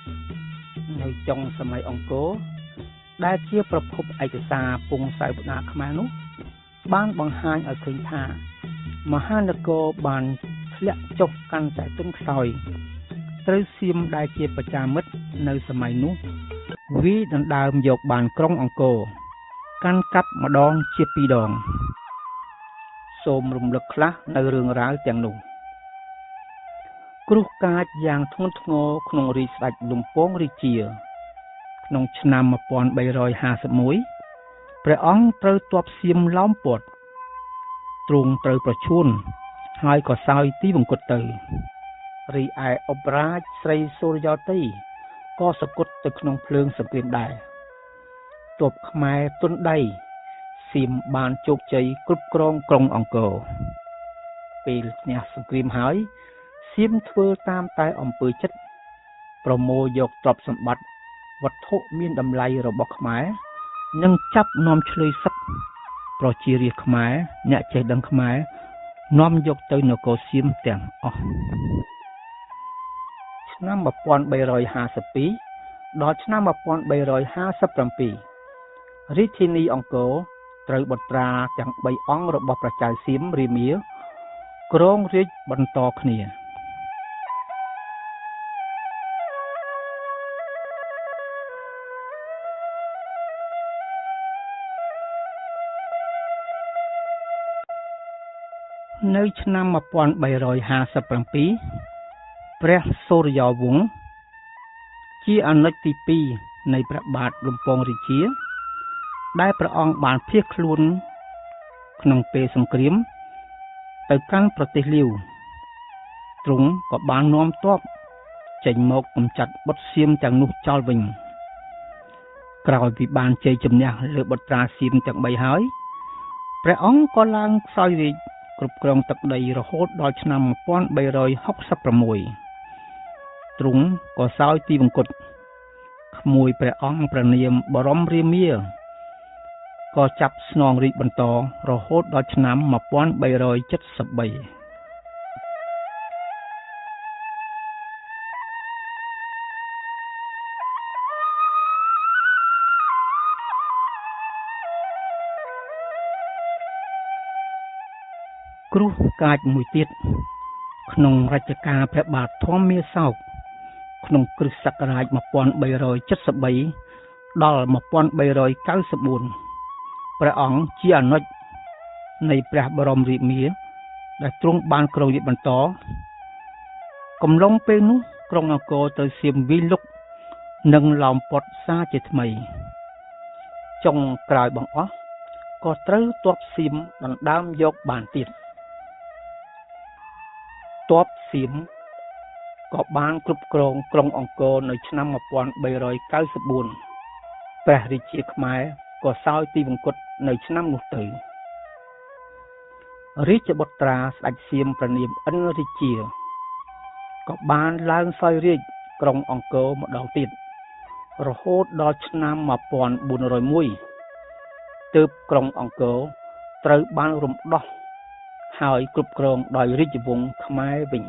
Speaker 6: ដែលជាប្រភពឯកសារពង្សសាវតាខ្មែរនោះបានបង្ហាញឲ្យឃើញថាមហានគរបានធ្លាក់ចុះកាន់តែទន់ខ្សោយត្រូវសៀមដែលជាប្រជាមិត្តនៅសម័យនោះវាដណ្ដើមយកបានក្រុងអង្គរកាន់កាប់ម្ដងជា2ដងសូមរំលឹកខ្លះនៅរឿងរ៉ាវទាំងនោះគ្រោះកាចយ៉ាងធ្ងន់ធ្ងរក្នុងរាជស្ដេចលំពងរាជាក្នុងឆ្នាំ1351ព្រះអង្គត្រូវទ័ពសៀមឡោមព័ទ្ធទ្រង់ត្រូវប្រឈួនហើយក៏សោយទីវង្គតទៅរីឯអបរាជស្រីសូរ្យោតីក៏សគត់ទៅក្នុងភ្លើងសង្គ្រាមដែរទ័ពខ្មែរទុនដៃសៀមបានជោគជ័យគ្រប់គ្រងក្រុងអង្គរពេលឈ្នះសង្គ្រាមហើយសៀមធ្វើតាមតែអំពើចិត្តប្រមូលយកទ្រព្យសម្បត្តិវត្ថុមានតម្លៃរបស់ខ្មែរនិងចាប់នាំឆ្លើយសឹកប្រជារាស្ត្រខ្មែរអ្នកចេះដឹងខ្មែរនាំយកទៅនគរសៀមទាំងអស់ឆ្នាំ1352ដល់ឆ្នាំ1357រាជធានីអង្គរត្រូវបុត្រាទាំង3អង្គរបស់ព្រះចៅសៀមរាមាគ្រងរាជបន្តគ្នានៅឆ្នាំ1357ព្រះសូរ្យវង្សជាអនុជទី2នៃព្រះបាទលំពងរាជាដែលព្រះអង្គបានភៀសខ្លួនក្នុងពេលសង្គ្រាមទៅកាន់ប្រទេសលាវទ្រង់ក៏បាននាំទ័ពចេញមកកំចាត់បុត្រសៀមទាំងនោះចោលវិញក្រោយពីបានជ័យជំនះលើបុត្រាសៀមទាំង3ហើយព្រះអង្គក៏ឡើងសោយរាជគ្រប់គ្រងទឹកដីរហូតដល់ឆ្នាំ1366ទ្រង់ក៏សោយទីវង្គតក្មួយព្រះអង្គព្រះនាមបរមរាមាក៏ចាប់ស្នងរាជបន្តរហូតដល់ឆ្នាំ1373គ្រោះកាចមួយទៀតក្នុងរជ្ជកាលព្រះបាទធម្មមាសោកក្នុងគ្រិស្តសករាជ1373ដល់1394ព្រះអង្គជាអនុជនៃព្រះបរមរាមាដែលទ្រង់បានគ្រងរាជបន្តកំឡុងពេលនោះក្រុងអង្គរត្រូវសៀមវាយលុកនិងឡោមព័ទ្ធសារជាថ្មីចុងក្រោយបង្អស់ក៏ត្រូវទ័ពសៀមដណ្ដើមយកបានទៀតទ័ពសៀមក៏បានគ្រប់គ្រងក្រុងអង្គរនៅឆ្នាំ1394ព្រះរាជាខ្មែរក៏សោយទីវង្គតនៅឆ្នាំនោះទៅរាជបុត្រាស្ដេចសៀមព្រះនាមអិនរាជាក៏បានឡើងសោយរាជក្រុងអង្គរម្ដងទៀតរហូតដល់ឆ្នាំ1401ទើបក្រុងអង្គរត្រូវបានរំដោះហើយគ្រប់គ្រងដោយរាជវង្សខ្មែរវិញ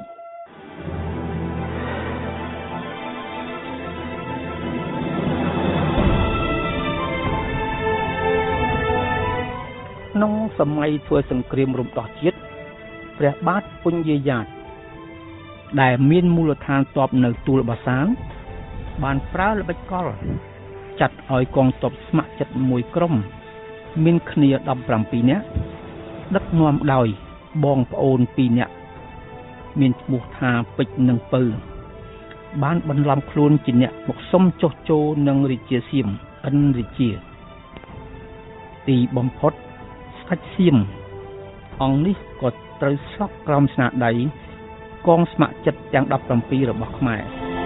Speaker 6: ក្នុងសម័យធ្វើសង្គ្រាមរំដោះជាតិព្រះបាទពញ្យាយ៉ាតដែលមានមូលដ្ឋានទ័ពនៅទួលបាសានបានប្រើល្បិចកលចាត់ឲ្យកងទ័ពស្ម័គ្រចិត្តមួយក្រុមមានគ្នា17នាក់ដឹកនាំដោយបងប្អូន2នាក់មានឈ្មោះថាពេជ្រនិងពៅបានបន្លំខ្លួនជាអ្នកមកសុំចុះចូលនឹងរាជាសៀមឥន្ទ្រិជាទីបំផុតស្ដេចសៀមអង្គនេះក៏ត្រូវស្លាប់ក្រោមស្នាដៃកងស្ម័គ្រចិត្តទាំង17របស់ខ្មែរ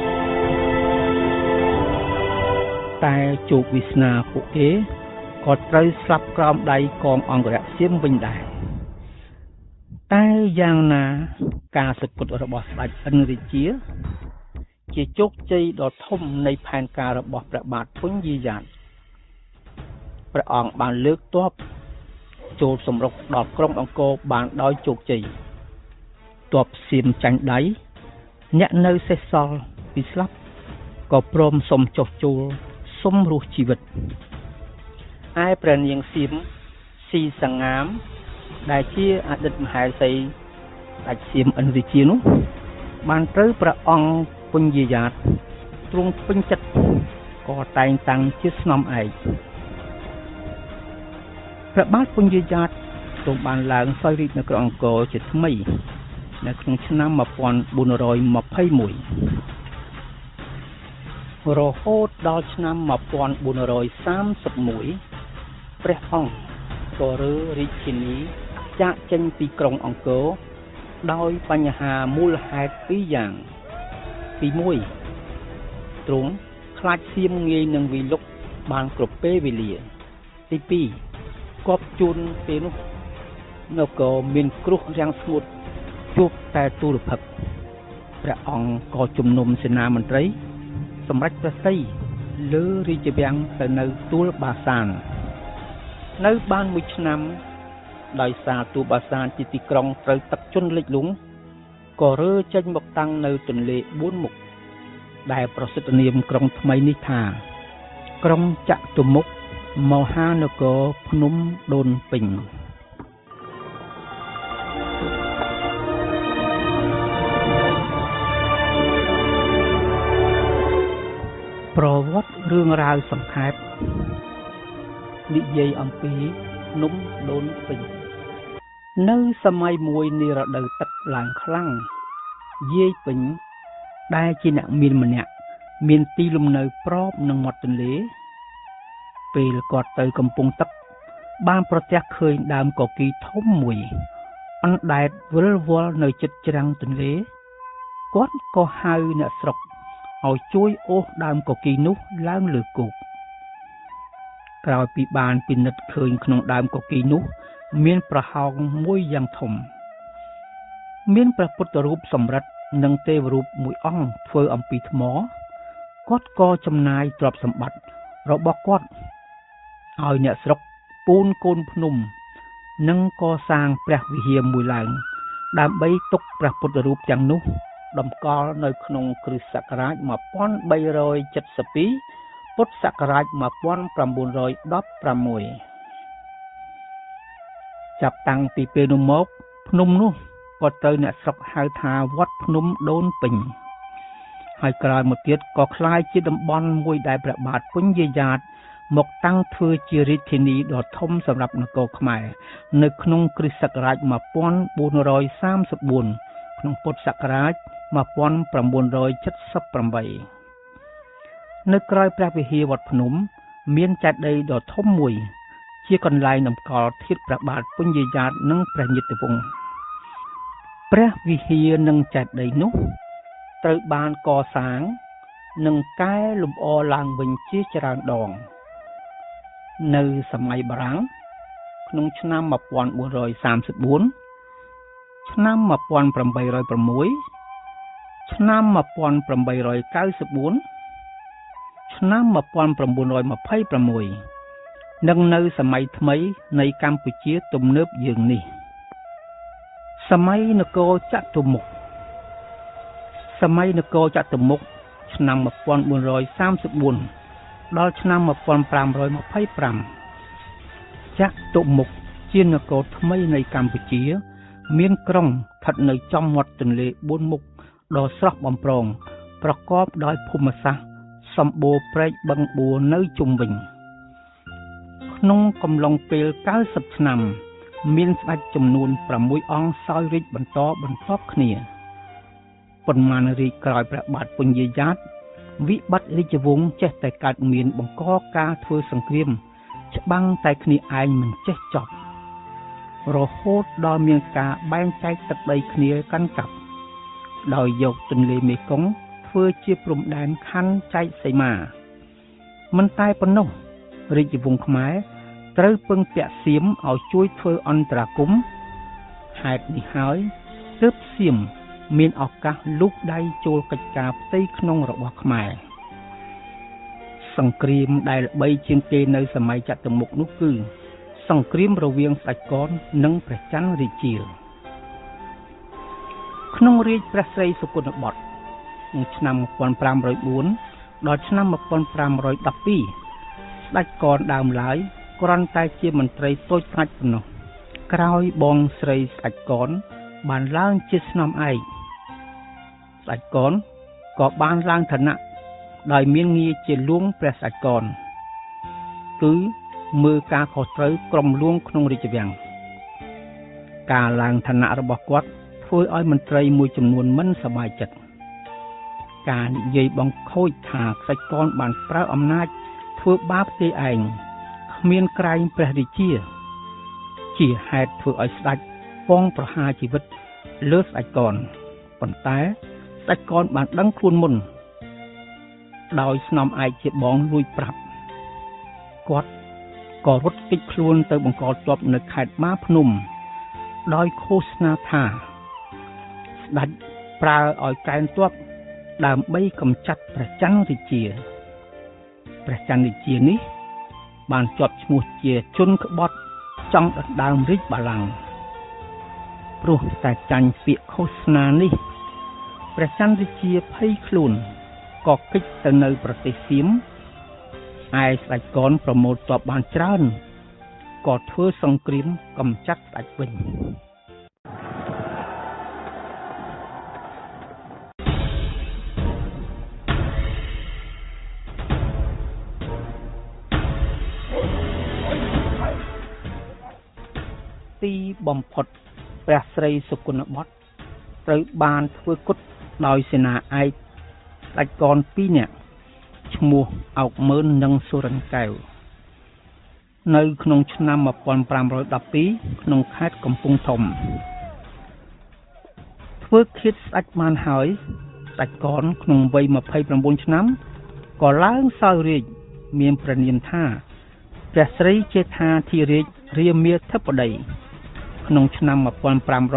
Speaker 6: តែជោគវាសនាពួកគេក៏ត្រូវស្លាប់ក្រោមដៃកងអង្គរៈសៀមវិញដែរតែយ៉ាងណាការសគត់របស់ស្ដេចឥន្ទ្រិជាជោគជ័យដ៏ធំនៃផែនការរបស់ព្រះបាទពញាយ៉ាតព្រះអង្គបានលើកទ័ពចូលសម្រុកដល់ក្រុងអង្គរបានដោយជោគជ័យទ័ពសៀមចាញ់ដៃអ្នកនៅសេសសល់ពីស្លាប់ក៏ព្រមសុំចុះចូលសុំរស់ជីវិតឯព្រះនាងសៀមស៊ីសងាមដែលជាអតីតមហេសីស្ដេចសៀមឥន្ទ្រិជានោះបានត្រូវព្រះអង្គពញាយ៉ាតទ្រង់ពេញចិត្តក៏តែងតាំងជាស្នំឯកព្រះបាទពញាយ៉ាតទ្រង់បានឡើងសោយរាជ្យនៅក្រុងអង្គរជាថ្មីនៅក្នុងឆ្នាំ1421រហូតដល់ឆ្នាំ1431ព្រះអង្គក៏រើរាជធានីចាកចេញពីក្រុងអង្គរដោយបញ្ហាមូលហេតុពីរយ៉ាងទី1ទ្រង់ខ្លាចសៀមងាយនឹងវិលុកបានគ្រប់ពេលវេលាទី2គប់ជួនពេលនោះនគរមានគ្រោះរាំងស្ងួតជួបតែទូរភិក្សព្រះអង្គក៏ជំនុំសេនាមន្ត្រីសម្រេចប្រតិលើរាជវាំងទៅនៅទួលបាសាននៅបានមួយឆ្នាំដោយសារទួលបាសានជាទីក្រុងត្រូវទឹកជន់លិចលង់ក៏រើចេញមកតាំងនៅទន្លេ4មុខដែលប្រសិទ្ធនាមក្រុងថ្មីនេះថាក្រុងចតុមុខមហានគរភ្នំដូនពេញប្រវត្តិរឿងរ៉ាវសង្ខេបនិយាយអំពីភ្នំដូនពេញនៅសម័យមួយនារដូវទឹកឡើងខ្លាំងយាយពេញដែលជាអ្នកមានម្នាក់មានទីលំនៅប្របនឹងមាត់ទន្លេពេលគាត់ទៅកំពង់ទឹកបានប្រទះឃើញដើមកគីធំមួយអណ្ដែតវិលវល់នៅជិតច្រាំងទន្លេគាត់ក៏ហៅអ្នកស្រុកឲ្យជួយអូសដើមកគីនោះឡើងលើគោកក្រោយពីបានពិនិត្យឃើញក្នុងដើមកគីនោះមានប្រហោងមួយយ៉ាងធំមានព្រះពុទ្ធរូបសម្រិទ្ធនិងទេវរូបមួយអង្គធ្វើអំពីថ្មគាត់ក៏ចំណាយទ្រព្យសម្បត្តិរបស់គាត់ឲ្យអ្នកស្រុកពូនកូនភ្នំនិងកសាងព្រះវិហារមួយឡើងដើម្បីទុកព្រះពុទ្ធរូបទាំងនោះតម្កល់នៅក្នុងគ្រិស្តសករាជ1372ពុទ្ធសករាជ1916ចាប់តាំងពីពេលនោះមកភ្នំនោះក៏ត្រូវអ្នកស្រុកហៅថាវត្តភ្នំដូនពេញហើយក្រោយមកទៀតក៏ក្លាយជាតំបន់មួយដែលព្រះបាទពញាយ៉ាតមកតាំងធ្វើជារាជធានីដ៏ធំសម្រាប់នគរខ្មែរនៅក្នុងគ្រិស្តសករាជ1434ក្នុងពុទ្ធសករាជ1978នៅក្រោយព្រះវិហារវត្តភ្នំមានចេតិយដ៏ធំមួយជាកន្លែងតម្កល់ធាតុព្រះបាទពញាយ៉ាតនិងព្រះញាតិវង្សព្រះវិហារនិងចេតិយនោះត្រូវបានកសាងនិងកែលម្អឡើងវិញជាច្រើនដងនៅសម័យបារាំងក្នុងឆ្នាំ1434ឆ្នាំ1806ឆ្នាំ1894ឆ្នាំ1926និងនៅសម័យថ្មីនៃកម្ពុជាទំនើបយើងនេះសម័យនគរចតុមុខឆ្នាំ1434ដល់ឆ្នាំ1525ចតុមុខជានគរថ្មីនៃកម្ពុជាមានក្រុងស្ថិតនៅចំមាត់ទន្លេ4មុខដ៏ស្រស់បំព្រងប្រកបដោយភូមិសាស្ត្រសម្បូរព្រែកបឹងបួនៅជុំវិញក្នុងកំឡុងពេល90ឆ្នាំ មានស្ដេចចំនួន6អង្គសោយរាជ្យបន្តគ្នាប៉ុន្មានរាជក្រោយព្រះបាទពញាយ៉ាតវិបត្តិរាជវង្សចេះតែកើតមានបង្កការធ្វើសង្គ្រាមច្បាំងតែគ្នាឯងមិនចេះចប់រហូតដល់មានការបែងចែកទឹកដីគ្នាកាន់កាប់ដោយយកទន្លេមេគង្គធ្វើជាព្រំដែនខណ្ឌចែកសីមាមិនតែប៉ុណ្ណោះរាជវង្សខ្មែរត្រូវពឹងពាក់សៀមឲ្យជួយធ្វើអន្តរាគមន៍ហេតុនេះហើយទើបសៀមមានឱកាសលូកដៃចូលកិច្ចការផ្ទៃក្នុងរបស់ខ្មែរសង្គ្រាមដែលល្បីជាងគេនៅសម័យចតុមុខនោះគឺសង្គ្រាមរវាងស្ដេចកននិងព្រះច័ន្ទរាជាក្នុងរាជ្យព្រះស្រីសុគន្ធបុត្រឆ្នាំ1504ដល់ឆ្នាំ1512ស្ដេចកនដើមឡើយគ្រាន់តែជាមន្ត្រីតូចតាចប៉ុណ្ណោះក្រោយបងស្រីស្ដេចកនបានឡើងជាស្នំឯកស្ដេចកនក៏បានឡើងឋានៈដោយមានងារជាលួងព្រះស្ដេចកនគឺមើលការខុសត្រូវក្រុមលួងក្នុងរាជវាំងការឡើងឋានៈរបស់គាត់ធ្វើឲ្យមន្ត្រីមួយចំនួនមិនសប្បាយចិត្តការនិយាយបង្ខូចថាស្ដេចកនបានប្រើអំណាចធ្វើបាបគេឯងគ្មានក្រែងព្រះរាជាហេតុធ្វើឲ្យស្ដេចពងប្រហារជីវិតលើស្ដេចកនប៉ុន្តែស្ដេចកនបានដឹងខ្លួនមុនដោយស្នំឯកជាបងលួចប្រាប់គាត់ក៏រត់គេចខ្លួនទៅបង្កទ័ពនៅខេត្តបាភ្នំដោយឃោសនាថាស្ដេចប្រើឲ្យកែនទ័ពដើម្បីកម្ចាត់ព្រះច័ន្ទរាជានេះបានជាប់ឈ្មោះជាជនក្បត់ចង់ដណ្ដើមរាជបល្ល័ង្កព្រោះតែចាញ់ពាក្យឃោសនានេះព្រះច័ន្ទរាជាភ័យខ្លួនក៏គេចទៅនៅប្រទេសសៀមឯស្ដេចកនប្រមូលទ័ពបានច្រើនក៏ធ្វើសង្គ្រាមកម្ចាត់ស្ដេចវិញទីបំផុតព្រះស្រីសុគន្ធបុត្រត្រូវបានធ្វើគុតដោយសេនាឯកស្ដេចកន2នាក់ឈ្មោះអោកម៉ឺននិងសុរិនកែវនៅក្នុងឆ្នាំ1512ក្នុងខេត្តកំពង់ធំធ្វើឃាតស្ដេចបានហើយស្ដេចកនក្នុងវ័យ29ឆ្នាំក៏ឡើងសោយរាជ្យមានព្រះនាមថាព្រះស្រីចេថាធិរាជរាមាធិបតីក្នុងឆ្នាំ1512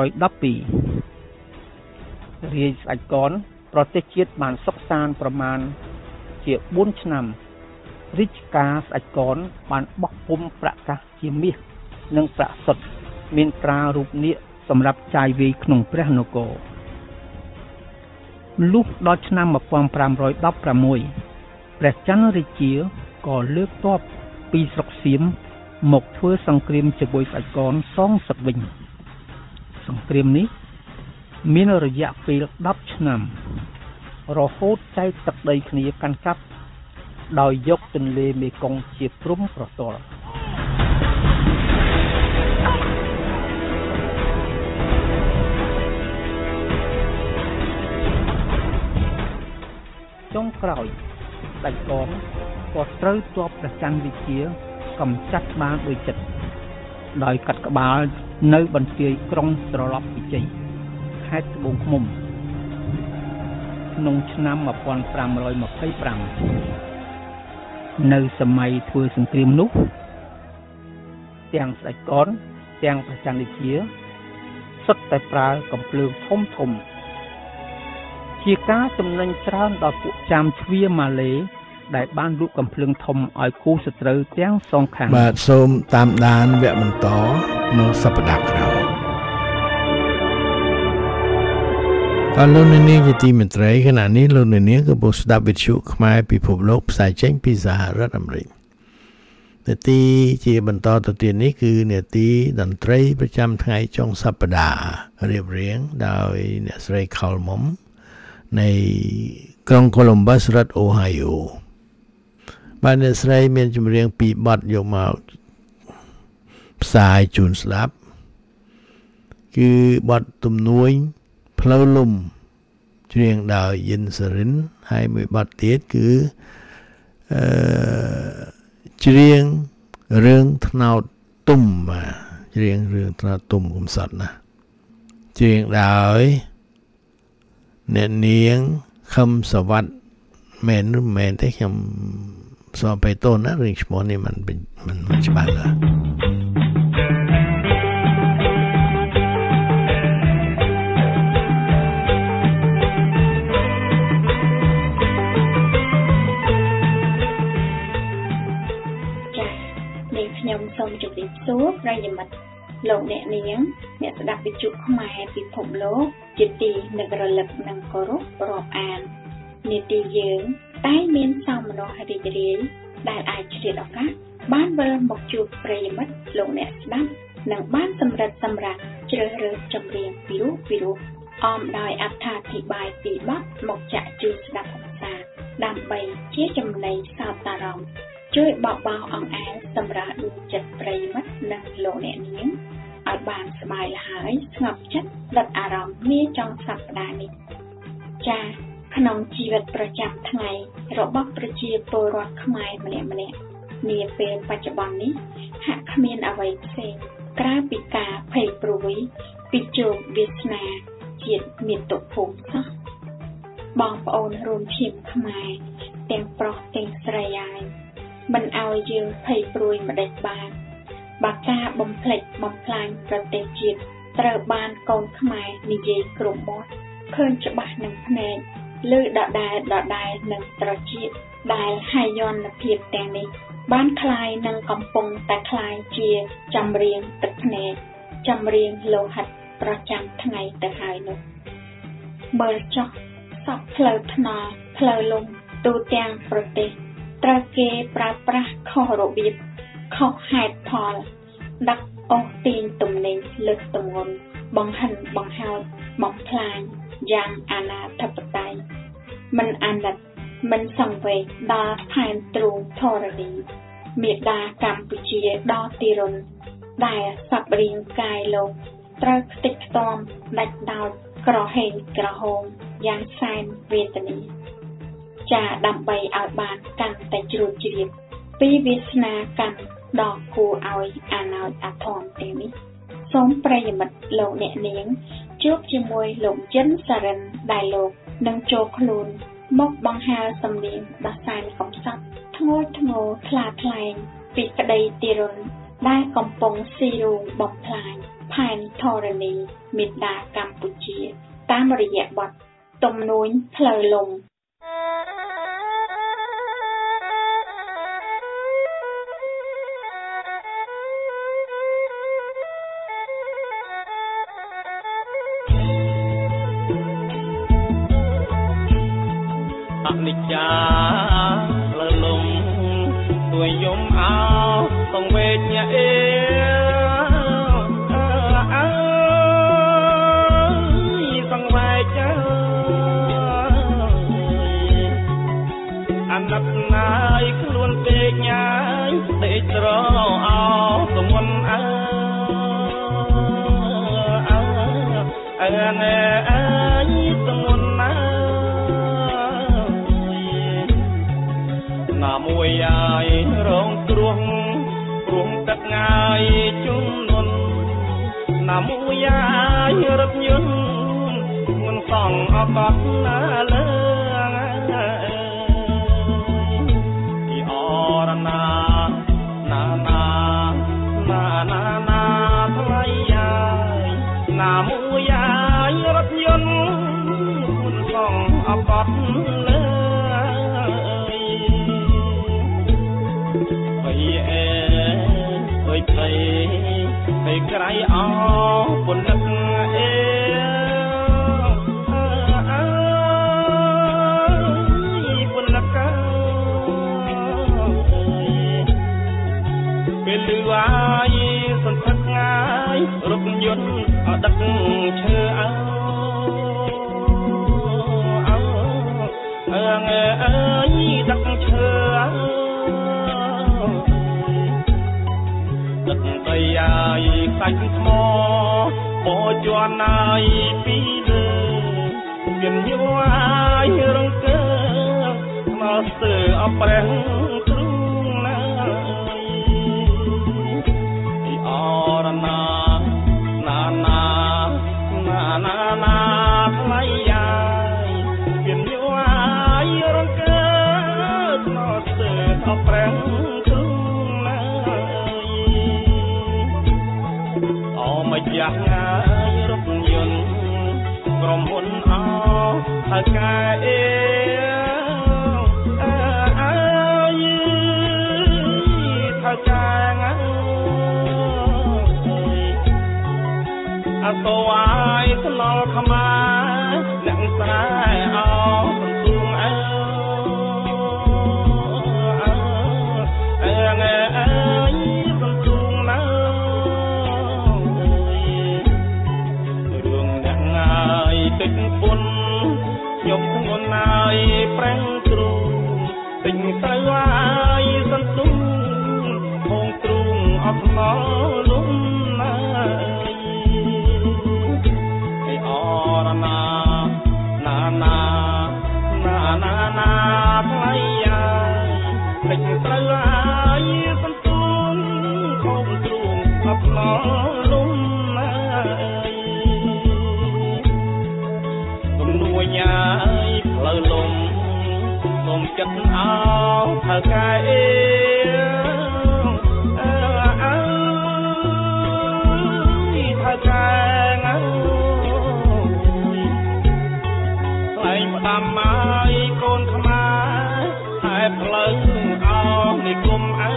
Speaker 6: រាជស្ដេចកនប្រទេសជាតិបានសុខសាន្តប្រមាណជា4ឆ្នាំរាជការស្ដេចកនបានបោះពុម្ពប្រកាសជាមាសនិងប្រាក់សុទ្ធមានត្រារូបនាគសម្រាប់ចាយវាយក្នុងព្រះនគរលុះដល់ឆ្នាំ1516ព្រះច័ន្ទរាជាក៏លើកទ័ពពីស្រុកសៀមមកធ្វើសង្គ្រាមជាមួយស្ដេចកនសងសឹកវិញសង្គ្រាមនេះមានរយៈពេល10ឆ្នាំរហូតចែកទឹកដីគ្នាកាន់កាប់ដោយយកទន្លេមេគង្គជាព្រំប្រទល់ចុងក្រោយស្ដេចកនក៏ត្រូវទ័ពព្រះច័ន្ទរាជាកម្ចាត់បានដោយចិត្តដោយកាត់ក្បាលនៅបន្ទាយក្រុងត្រឡប់វិជ័យខេត្តត្បូងឃ្មុំក្នុងឆ្នាំ1525នៅសម័យធ្វើសង្គ្រាមនោះទាំងស្ដេចកនទាំងព្រះច័ន្ទរាជាសុទ្ធតែប្រើកំភ្លើងធំជាការចំណេញច្រើនដល់ពួកចាមជ្វាម៉ាឡេដែលបានលក់កំភ្លើងធំឲ្យគូសត្រូវទាំងសងខាង
Speaker 4: បាទសូមតាមដានវគ្គបន្តនៅសប្តាហ៍ក្រោយលោកអ្នកនាងជាទីមេត្រីខណៈនេះលោកអ្នកនាងកំពុងស្ដាប់វិទ្យុខ្មែរពិភពលោកផ្សាយចេញពីសហរដ្ឋអាមេរិកនាទីជាបន្តទៅទៀតនេះគឺនាទីតន្ត្រីប្រចាំថ្ងៃចុងសប្តាហ៍រៀបរៀងដោយអ្នកស្រីខលមុំនៃក្រុង Columbus រដ្ឋ Ohio បាទអ្នកស្រីមានចម្រៀងពីរបទយកមកផ្សាយជូនស្ដាប់គឺបទទំនួញផ្លូវលំច្រៀងដោយយិនសរិនហើយមួយបទទៀតគឺច្រៀងរឿងថ្នោតទុំច្រៀងរឿងថ្នោតទុំកំសត់ណាច្រៀងដោយអ្នកនាងខឹមសវត្តមែនឬមិនមែនទេខ្ញុំសបទៅតូនណារឿងឈ្មោះនេះมันច្បាស់ឡើយ
Speaker 7: សូមជម្រាបសួរប្រិយមិត្តលោកអ្នកនាងអ្នកស្ដាប់វិទ្យុខ្មែរពិភពលោកជាទីនឹករលឹកនិងគោរពរាប់អាននាទីយើងតែមានសំណោះរីករាយដែលអាចឆ្លៀតឱកាសបានវិលមកជួបប្រិយមិត្តលោកអ្នកស្ដាប់និងបានសម្រិតសម្រាប់ជ្រើសរើសចម្រៀងពីរោះអមដោយអត្ថាធិប្បាយពីបទមកចាក់ជូនស្ដាប់ភាសាដើម្បីជាចំណីសោតអារម្មណ៍ជួយបបោអង្អែលសម្រាប់ដួងចិត្តប្រិយមិត្តនិងលោកអ្នកនាងឲ្យបានសប្បាយល្ហើយស្ងប់ចិត្តដិតអារម្មណ៍នាចុងសប្តាហ៍នេះចា៎ក្នុងជីវិតប្រចាំថ្ងៃរបស់ប្រជាពលរដ្ឋខ្មែរម្នាក់នាពេលបច្ចុប្បន្ននេះហាក់គ្មានអ្វីផ្សេងក្រៅពីការភ័យព្រួយពីជោគវាសនាជាតិមាតុភូមិសោះបងប្អូនរួមឈាមខ្មែរទាំងប្រុសទាំងស្រីហើយមិនឲ្យយើងភ័យព្រួយម្ដេចបានបើការបំផ្លិចបំផ្លាញប្រទេសជាតិត្រូវបានកូនខ្មែរនិយាយក្រុមមាត់ឃើញច្បាស់នឹងភ្នែកលើដដែលនឹងត្រចៀកដែលហាយន្តភាពទាំងនេះបានคล้ายនឹងកំពុងតែคล้ายជាចម្រៀងទឹកភ្នែកចម្រៀងលោហិតប្រចាំថ្ងៃទៅហើយនោះមើលចុះសពផ្លូវថ្នល់ផ្លូវលំទូទាំងប្រទេសត្រូវគេប្រើប្រាស់ខុសរបៀបខុសហេតុផលដឹកអូសទាញទំនិញលើសទម្ងន់បង្ហិនបង្ហោចបំផ្លាញយ៉ាងអនាធិបតេយ្យមិនអាណិតមិនសង្វេគដល់ផែនទ្រូងធរណីមេដាកម្ពុជាដល់ទីរុនដែលសពរាងកាយលោកត្រូវខ្ទេចខ្ទាំដាច់ដោចក្រហេងក្រហមយ៉ាងសែនវេទនាចាដើម្បីឲ្យបានកាន់តែជ្រួតជ្រាបពីវាសនាកម្មដ៏គួរឲ្យអាណោចអាធមទាំងនេះសូមប្រិយមិត្តលោកអ្នកនាងជួបជាមួយលោកចិនសរិនដែលលោកនឹងចូលខ្លួនមកបង្ហាញសំនៀងដ៏សែនកំសត់ធ្ងន់ធ្ងរថ្លាថ្លែងពីក្តីទីរុនដែលកំពុងស៊ីរូងបំផ្លាញផែនធរណីមេដាកម្ពុជាតាមរយៈបទទំនួញផ្លូវលំ
Speaker 8: និច្ចាលើលំទួយយំអោសង្វេគញាអេសង្វេគអាណិតណាយខ្លួនពេកញ៉ាយដេកត្រអោទំនអើណែទំនណាណាមួយអាយរងគ្រោះព្រមទឹកងាយជុំនន់ណាមួយអាយរត់យន្តមិនសងអកតណាលើទីអរណាថ្លៃអាយណាមួយអាយរត់យន្តមិនសងអកតលើให้ใครเอาบนนักเอบนนักเป็นลือวายสันทักง่ายรถยนต์ดักเชื่อดักเชื่อtay ai xanh mò bỏ cho nai pi lơ biển nhua ព្រះទ្រង់ណាទីអរណាណាណាណាណាណាថ្លៃយាយមានញ័យរងកើតមកស្ទើរអព្រះទ្រង់ណាអម្ចាស់ងាយរថយន្តក្រុមហ៊ុនអោហើយកែអេអសោអាយស្នល់ខ្មាអ្នកស្រែអោសន្ទុងអើសន្ទុងណារឿងអ្នកងាយតិចពុនខ្ញុំធ្ងន់ណាយប្រេងទ្រូងទិញត្រូវអាយសន្ទុងហងទ្រូងអត់ស្នល់លំណាណាណាណាណាថ្លៃយាយពេញត្រូវអាយសន្ទុំខំទ្រូងអត់ឡលំណាទំនួយយាយផ្លូវលំសូមចិត្តអោថើកែថើកែតាមម៉ាយកូនខ្មែរហើយផ្លូវអោនិគមអើ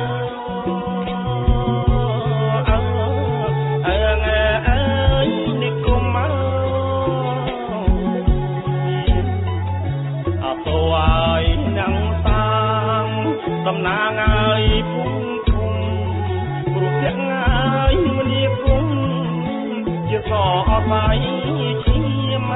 Speaker 8: និគមអើអត់ទៅឲ្យនឹងតាំងតំណាងឲ្យភូមិឃុំព្រោះទាំងឲ្យមនីគុំជាសអត់ហើយឈាម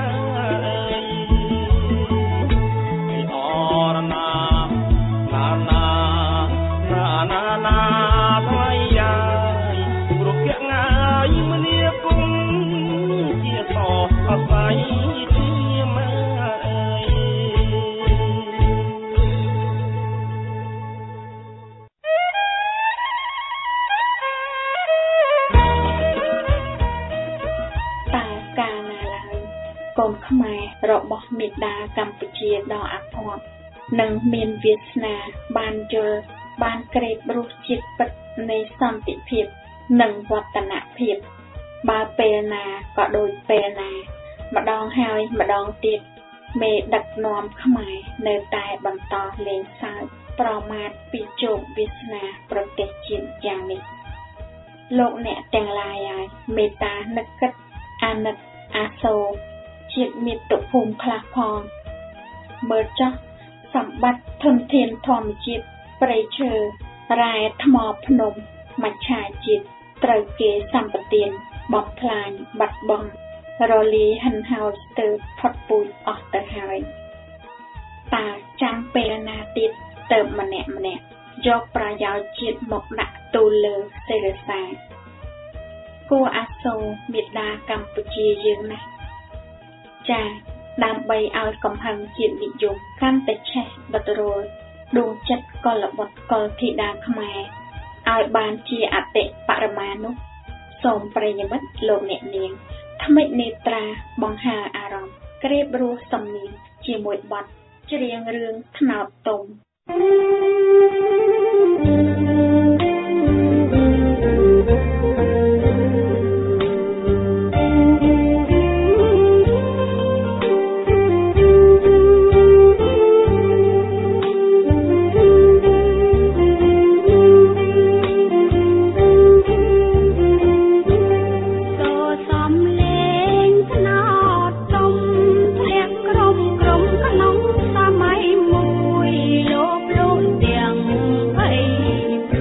Speaker 8: កូនខ្មែររបស់មេដាកម្ពុជាដ៏អភ័ព្វនិងមានវាសនាបានយល់បានក្រេបរសជាតិពិតនៃសន្តិភាពនិងវឌ្ឍនភាពបើពេលណាក៏ដូចពេលណាម្ដងហើយម្ដងទៀតមេដឹកនាំខ្មែរនៅតែបន្តលេងសើចប្រមាថពីជោគវាសនាប្រទេសជាតិយ៉ាងនេះលោកអ្នកទាំងឡាយហើយមេត្តានឹកគិតអាណិតអាសូរជាតិមាតុភូមិខ្លះផងមើលចោះសម្បត្តិធនធានធម្មជាតិព្រៃឈើរ៉ែថ្មភ្នំមច្ឆាជាតិត្រូវគេសម្បទានបំផ្លាញបាត់បង់រលាយហិនហោចស្ទើរផុតពូជអស់ទៅហើយតើចាំពេលណាទៀតទៅម្នាក់យកប្រយោជន៍ជាតិមកដាក់ទូលលើសេរីសាគួរអាសូរមេដាកម្ពុជាយើងណាស់ចាដើម្បីឲ្យកំហឹងជាតិនិយមកាន់តែឆេះដុតរលដួងចិត្តកលបុត្រកលធីតាខ្មែរឲ្យបានជាអតិបរមានោះសូមប្រិយមិត្តលោកអ្នកនាងថ្មិចនេត្រាបង្ហើរអារម្មណ៍ក្រេបរស់សំនៀងជាមួយបទច្រៀងរឿងថ្នោតទុំ
Speaker 9: រ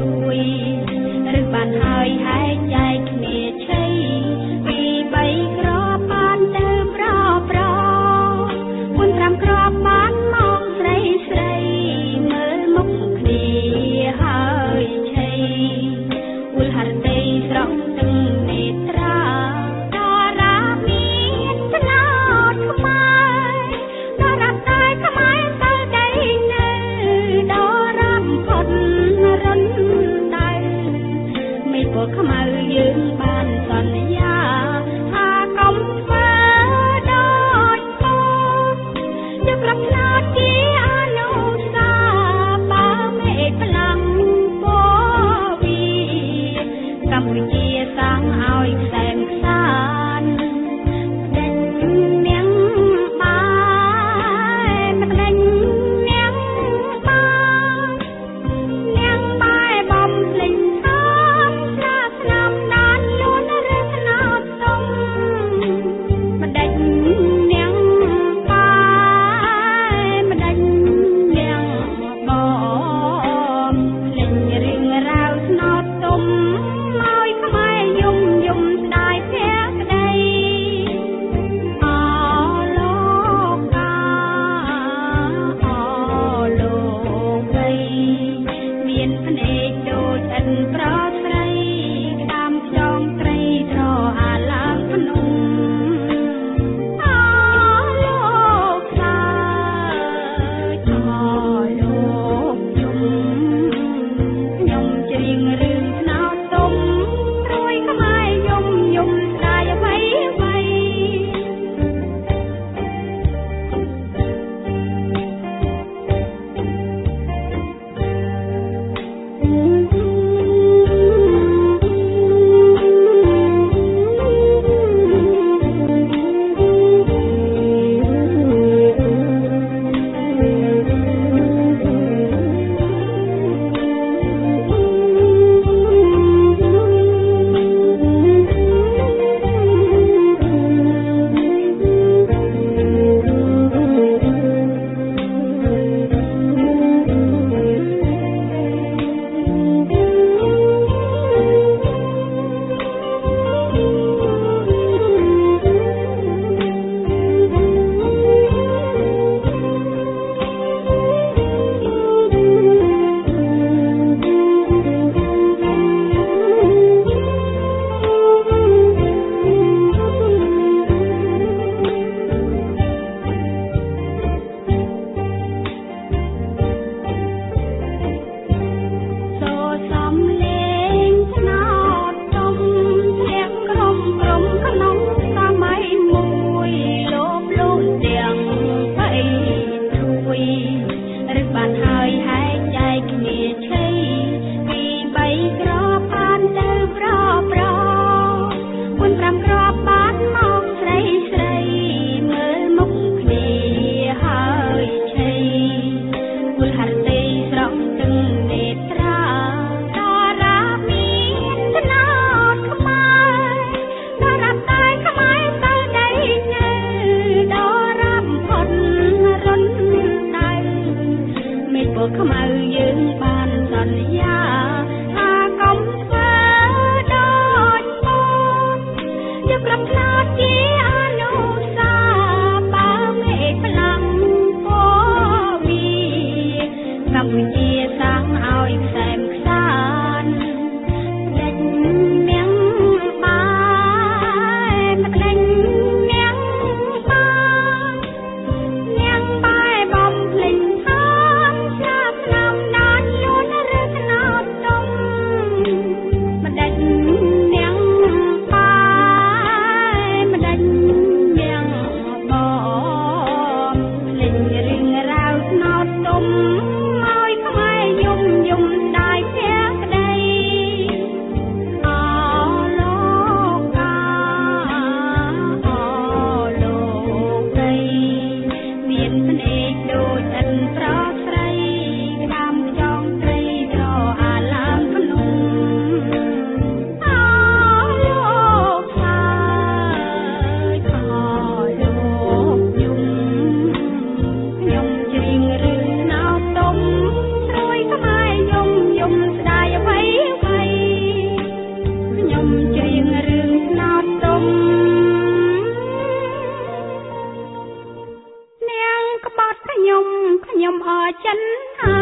Speaker 7: ខ្ញុំអរចិនហើយ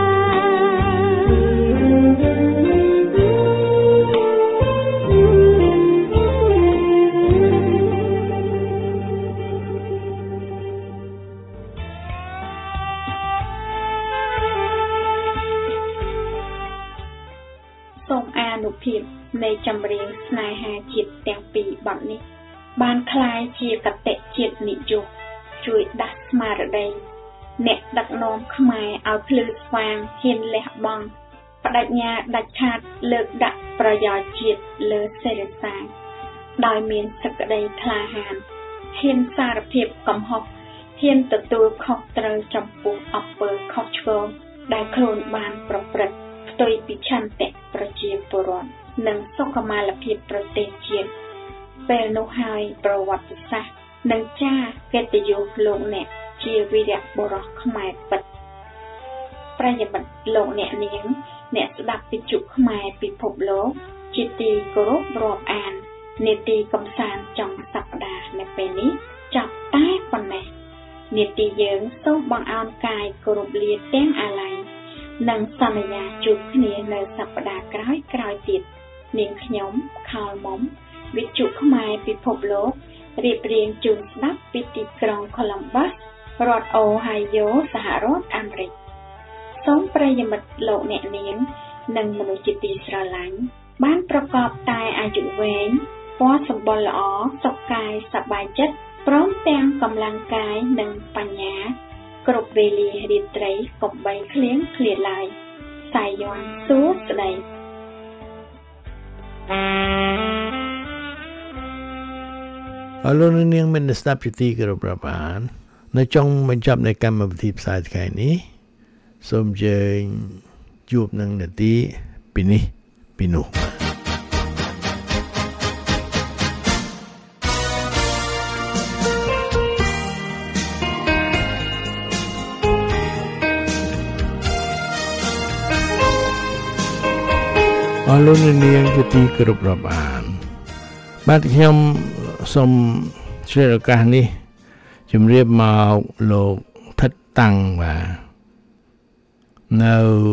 Speaker 7: សូមអានុភាពនៃចម្រៀងស្នេហាជាតិទាំងពីរបទនេះបានคล้ายជាកតេជាតិនិយមជួយដាស់ស្មារតីអ្នកដឹកនាំខ្មែរឲ្យភ្លឺស្វាងហ៊ានលះបង់បដិញ្ញាដាច់ខាតលើកដាក់ប្រយោជន៍ជាតិលើសេរីសាស្ត្រដោយមានសេចក្តីក្លាហានហ៊ានសារភាពកំហុសហ៊ានទទួលខុសត្រូវចំពោះអំពើខុសឆ្គងដែលខ្លួនបានប្រព្រឹត្តផ្ទុយពីឆន្ទៈប្រជាពលរដ្ឋនិងសុខុមាលភាពប្រទេសជាតិពេលនោះហើយប្រវត្តិសាស្ត្រនឹងចារកិត្តិយសលោកអ្នកជាវីរបុរសខ្មែរពិតប្រិយមិត្តលោកអ្នកនាងអ្នកស្ដាប់វិទ្យុខ្មែរពិភពលោកជាទីគោរពរាប់អាននេតិកំសាន្តចុងសប្តាហ៍នៅពេលនេះចប់តែប៉ុណ្ណេះនេតិយើងសូមបង្អោនកាយគោរពលាទាំងអាឡ័យនិងសន្យាជួបគ្នានៅសប្តាហ៍ក្រោយទៀតនាងខ្ញុំខោលមុំវិទ្យុខ្មែរពិភពលោករៀបរៀងជូនស្ដាប់ពីទីក្រុង Columbus រដ្ឋអូហាយ៉ូសហរដ្ឋអាមេរិកសូមប្រិយមិត្តលោកអ្នកនាងនិងមនុស្សជាទីស្រឡាញ់បានប្រកបតែអាយុវែងពណ៌សម្បុរល្អសុខកាយសប្បាយចិត្តព្រមទាំងកម្លាំងកាយនិងបញ្ញាគ្រប់វេលារាត្រីកុំបីឃ្លៀងឃ្លាតឡើយសាយ័ន្តសួស្តី
Speaker 4: អរលោកនាងមានស្ដាប់ជាទីគោរពរាប់អាននៅចុងបញ្ចប់នៃកម្មវិធីផ្សាយថ្ងៃនេះសូមជើញជួបនឹងនាទីពីនេះពីនោះអរលោកនាងជាទីគោរពរាប់អានបាទខ្ញុំសូមជម្រាបឱកាសនេះជម្រាបមកលោកថិតតាំងបាទនៅ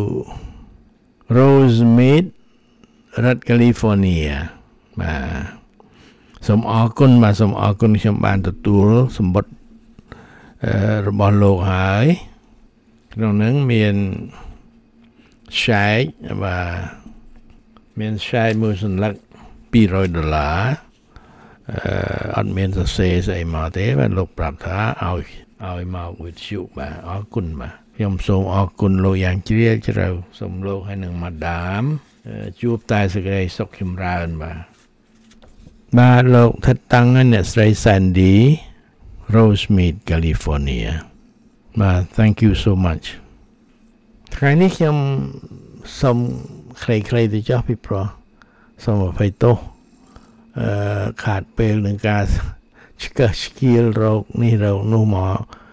Speaker 4: Rosemead រដ្ឋ California បាទសូមអរគុណបាទសូមអរគុណខ្ញុំបានទទួលសម្បត្តិរបស់លោកហើយក្នុងនោះមានshake បាទមានshake មួយសន្លឹក$200អត់មានសរសេរស្អីមកទេបាទលោកប្រាប់ថាឲ្យមកវិទ្យុបាទអរគុណបាទខ្ញុំសូមអរគុណលោកយ៉ាងជ្រាលជ្រៅសូមលោកហើយនឹងម៉ាដាមជួបតែសេចក្តីសុខចម្រើនបាទលោកថិតតាំងអ្នកស្រី Sandy Rosemead California បាទ thank you so much ថ្ងៃនេះខ្ញុំសូមខ្លីៗទៅចុះពីព្រោះសូមអភ័យទោសខាតពេលនឹងការឆ្កឹះឆ្កៀលរោគនេះរោគនោះមក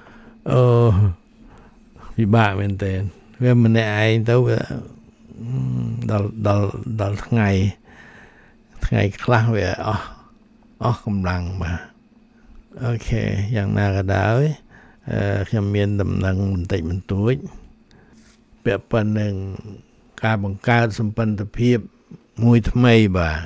Speaker 4: ពិបាកមែនទែនវាម្នាក់ឯងទៅវាដល់ថ្ងៃខ្លះវាអស់កម្លាំងបាទអូខេយ៉ាងណាក៏ដោយខ្ញុំមានដំណឹងបន្តិចបន្តួចពាក់ព័ន្ធនឹងការបង្កើតសម្ព័ន្ធភាពមួយថ្មីបាទ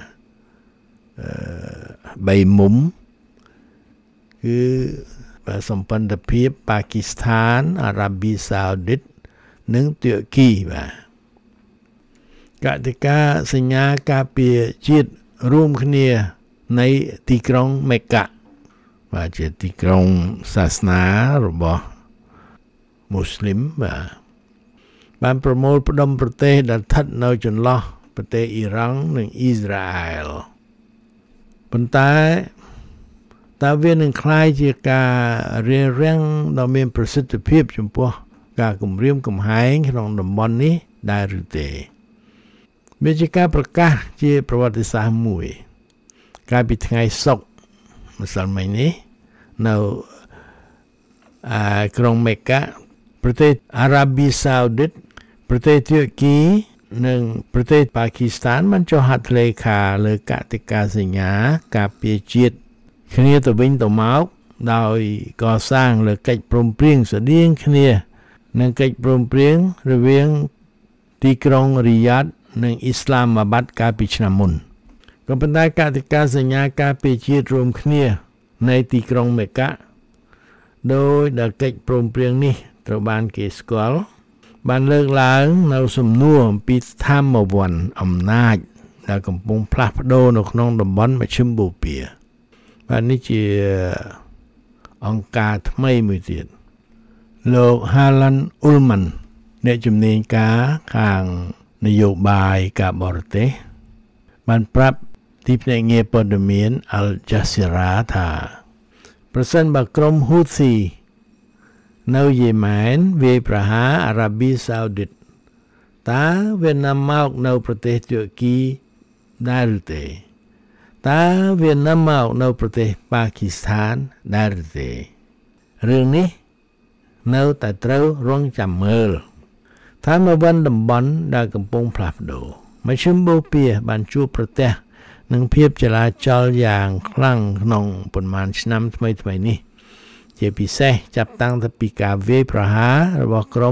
Speaker 4: 3មុំគឺសម្ព័ន្ធភាពប៉ាគីស្ថានអារ៉ាប៊ីសាអូឌីតនិងទួរគីបាទកតិកាសញ្ញាការពារជាតិរួមគ្នានៃទីក្រុងមេកាបាទជាទីក្រុងសាសនារបស់មូស្លីមបាទបានប្រមូលផ្ដុំប្រទេសដែលស្ថិតនៅចន្លោះប្រទេសអ៊ីរ៉ង់និងអ៊ីស្រាអែលប៉ុន្តែតើវានឹងคล้ายជាការរារាំងដ៏មានប្រសិទ្ធភាពចំពោះការគំរាមកំហែងក្នុងតំបន់នេះដែរឬទេវាជាការប្រកាសជាប្រវត្តិសាស្ត្រមួយកាលពីថ្ងៃសុក្រម្សិលមិញនេះនៅក្រុងមេកាប្រទេសអារ៉ាប៊ីសាអូឌីតប្រទេសទួរគីនិងប្រទេសប៉ាគីស្ថានបានចុះហត្ថលេខាលើកតិកាសញ្ញាការពារជាតិគ្នាទៅវិញទៅមកដោយកសាងលើកិច្ចព្រមព្រៀងស្តីងគ្នានិងកិច្ចព្រមព្រៀងរវាងទីក្រុងរីយ៉ាតនិងអ៊ីស្លាមាបាត់កាលពីឆ្នាំមុនក៏ប៉ុន្តែកតិកាសញ្ញាការពារជាតិរួមគ្នានៃទីក្រុងមេកាដោយដែលកិច្ចព្រមព្រៀងនេះត្រូវបានគេស្គាល់បានលើកឡើងនៅសំណួរអំពីស្ថានភាពអំណាចដែលកំពុងផ្លាស់ប្ដូរនៅក្នុងតំបន់មជ្ឈិមបូព៌ាបាទនេះជាអង្គការថ្មីមួយទៀតលោក Harlan Ullman អ្នកជំនាញការខាងនយោបាយការបរទេសបានប្រាប់ទីភ្នាក់ងារព័ត៌មាន Al Jazeera ថាប្រសិនបើក្រុម Houthi នៅយេម៉ែនវាយប្រហារអារ៉ាប៊ីសាអូឌីតតើវានាំមកនៅប្រទេសទួរគីដែរឬទេតើវានាំមកនៅប្រទេសប៉ាគីស្ថានដែរឬទេរឿងនេះនៅតែត្រូវរងចាំមើលថាមកវិញតំបន់ដែលកំពុងផ្លាស់ប្ដូរមជ្ឈិមបូព៌ាបានជួបប្រទះនឹងភាពចលាចលយ៉ាងខ្លាំងក្នុងប៉ុន្មានឆ្នាំថ្មីនេះជាពិសេសចាប់តាំងពីការវាយប្រហាររបស់ក្រុម